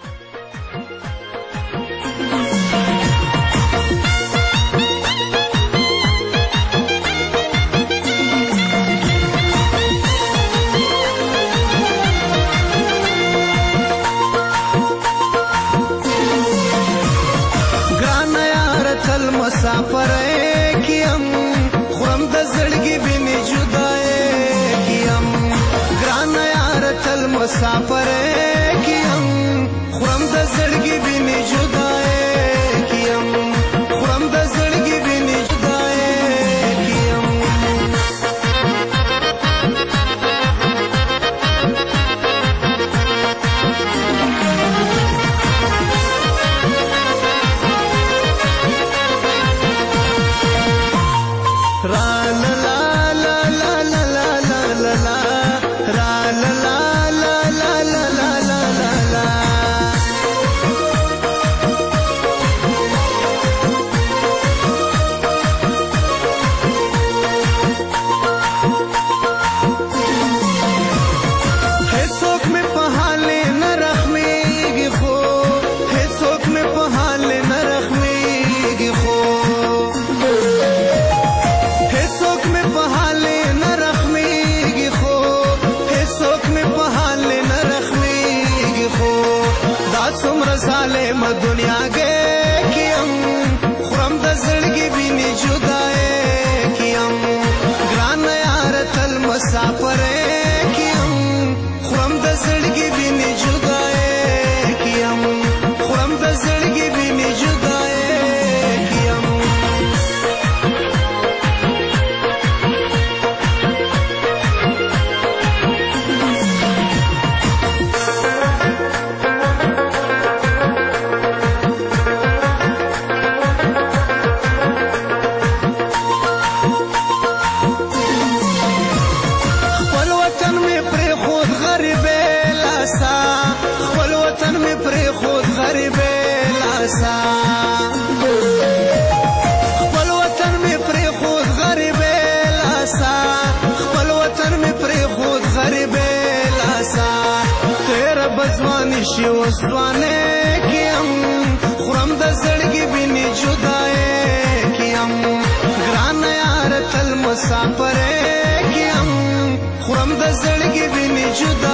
مسافر کیم خورم د زړګي بینې جدای کیم ګران یار تل مسافر کیم خورم د زړګي بینې جدای کیم خورم د زړګي بینې جدای کیم دنیا گے کیم خورم د زړګي بینې جدای کیم ګران یار تل مسافر کیم خورم د زړګي بینې جدای کیم خورم د زړګي بینې جدای کیم خپل وطن می پرې خود غریب لاسا خپل وطن می پرې خود غریب لاسا تیر بزوانی شي وسوانه کیم خورم د زړګي بینې جدای کیم ګران یار تل مسافر کیم خورم د زړګي بینې جدای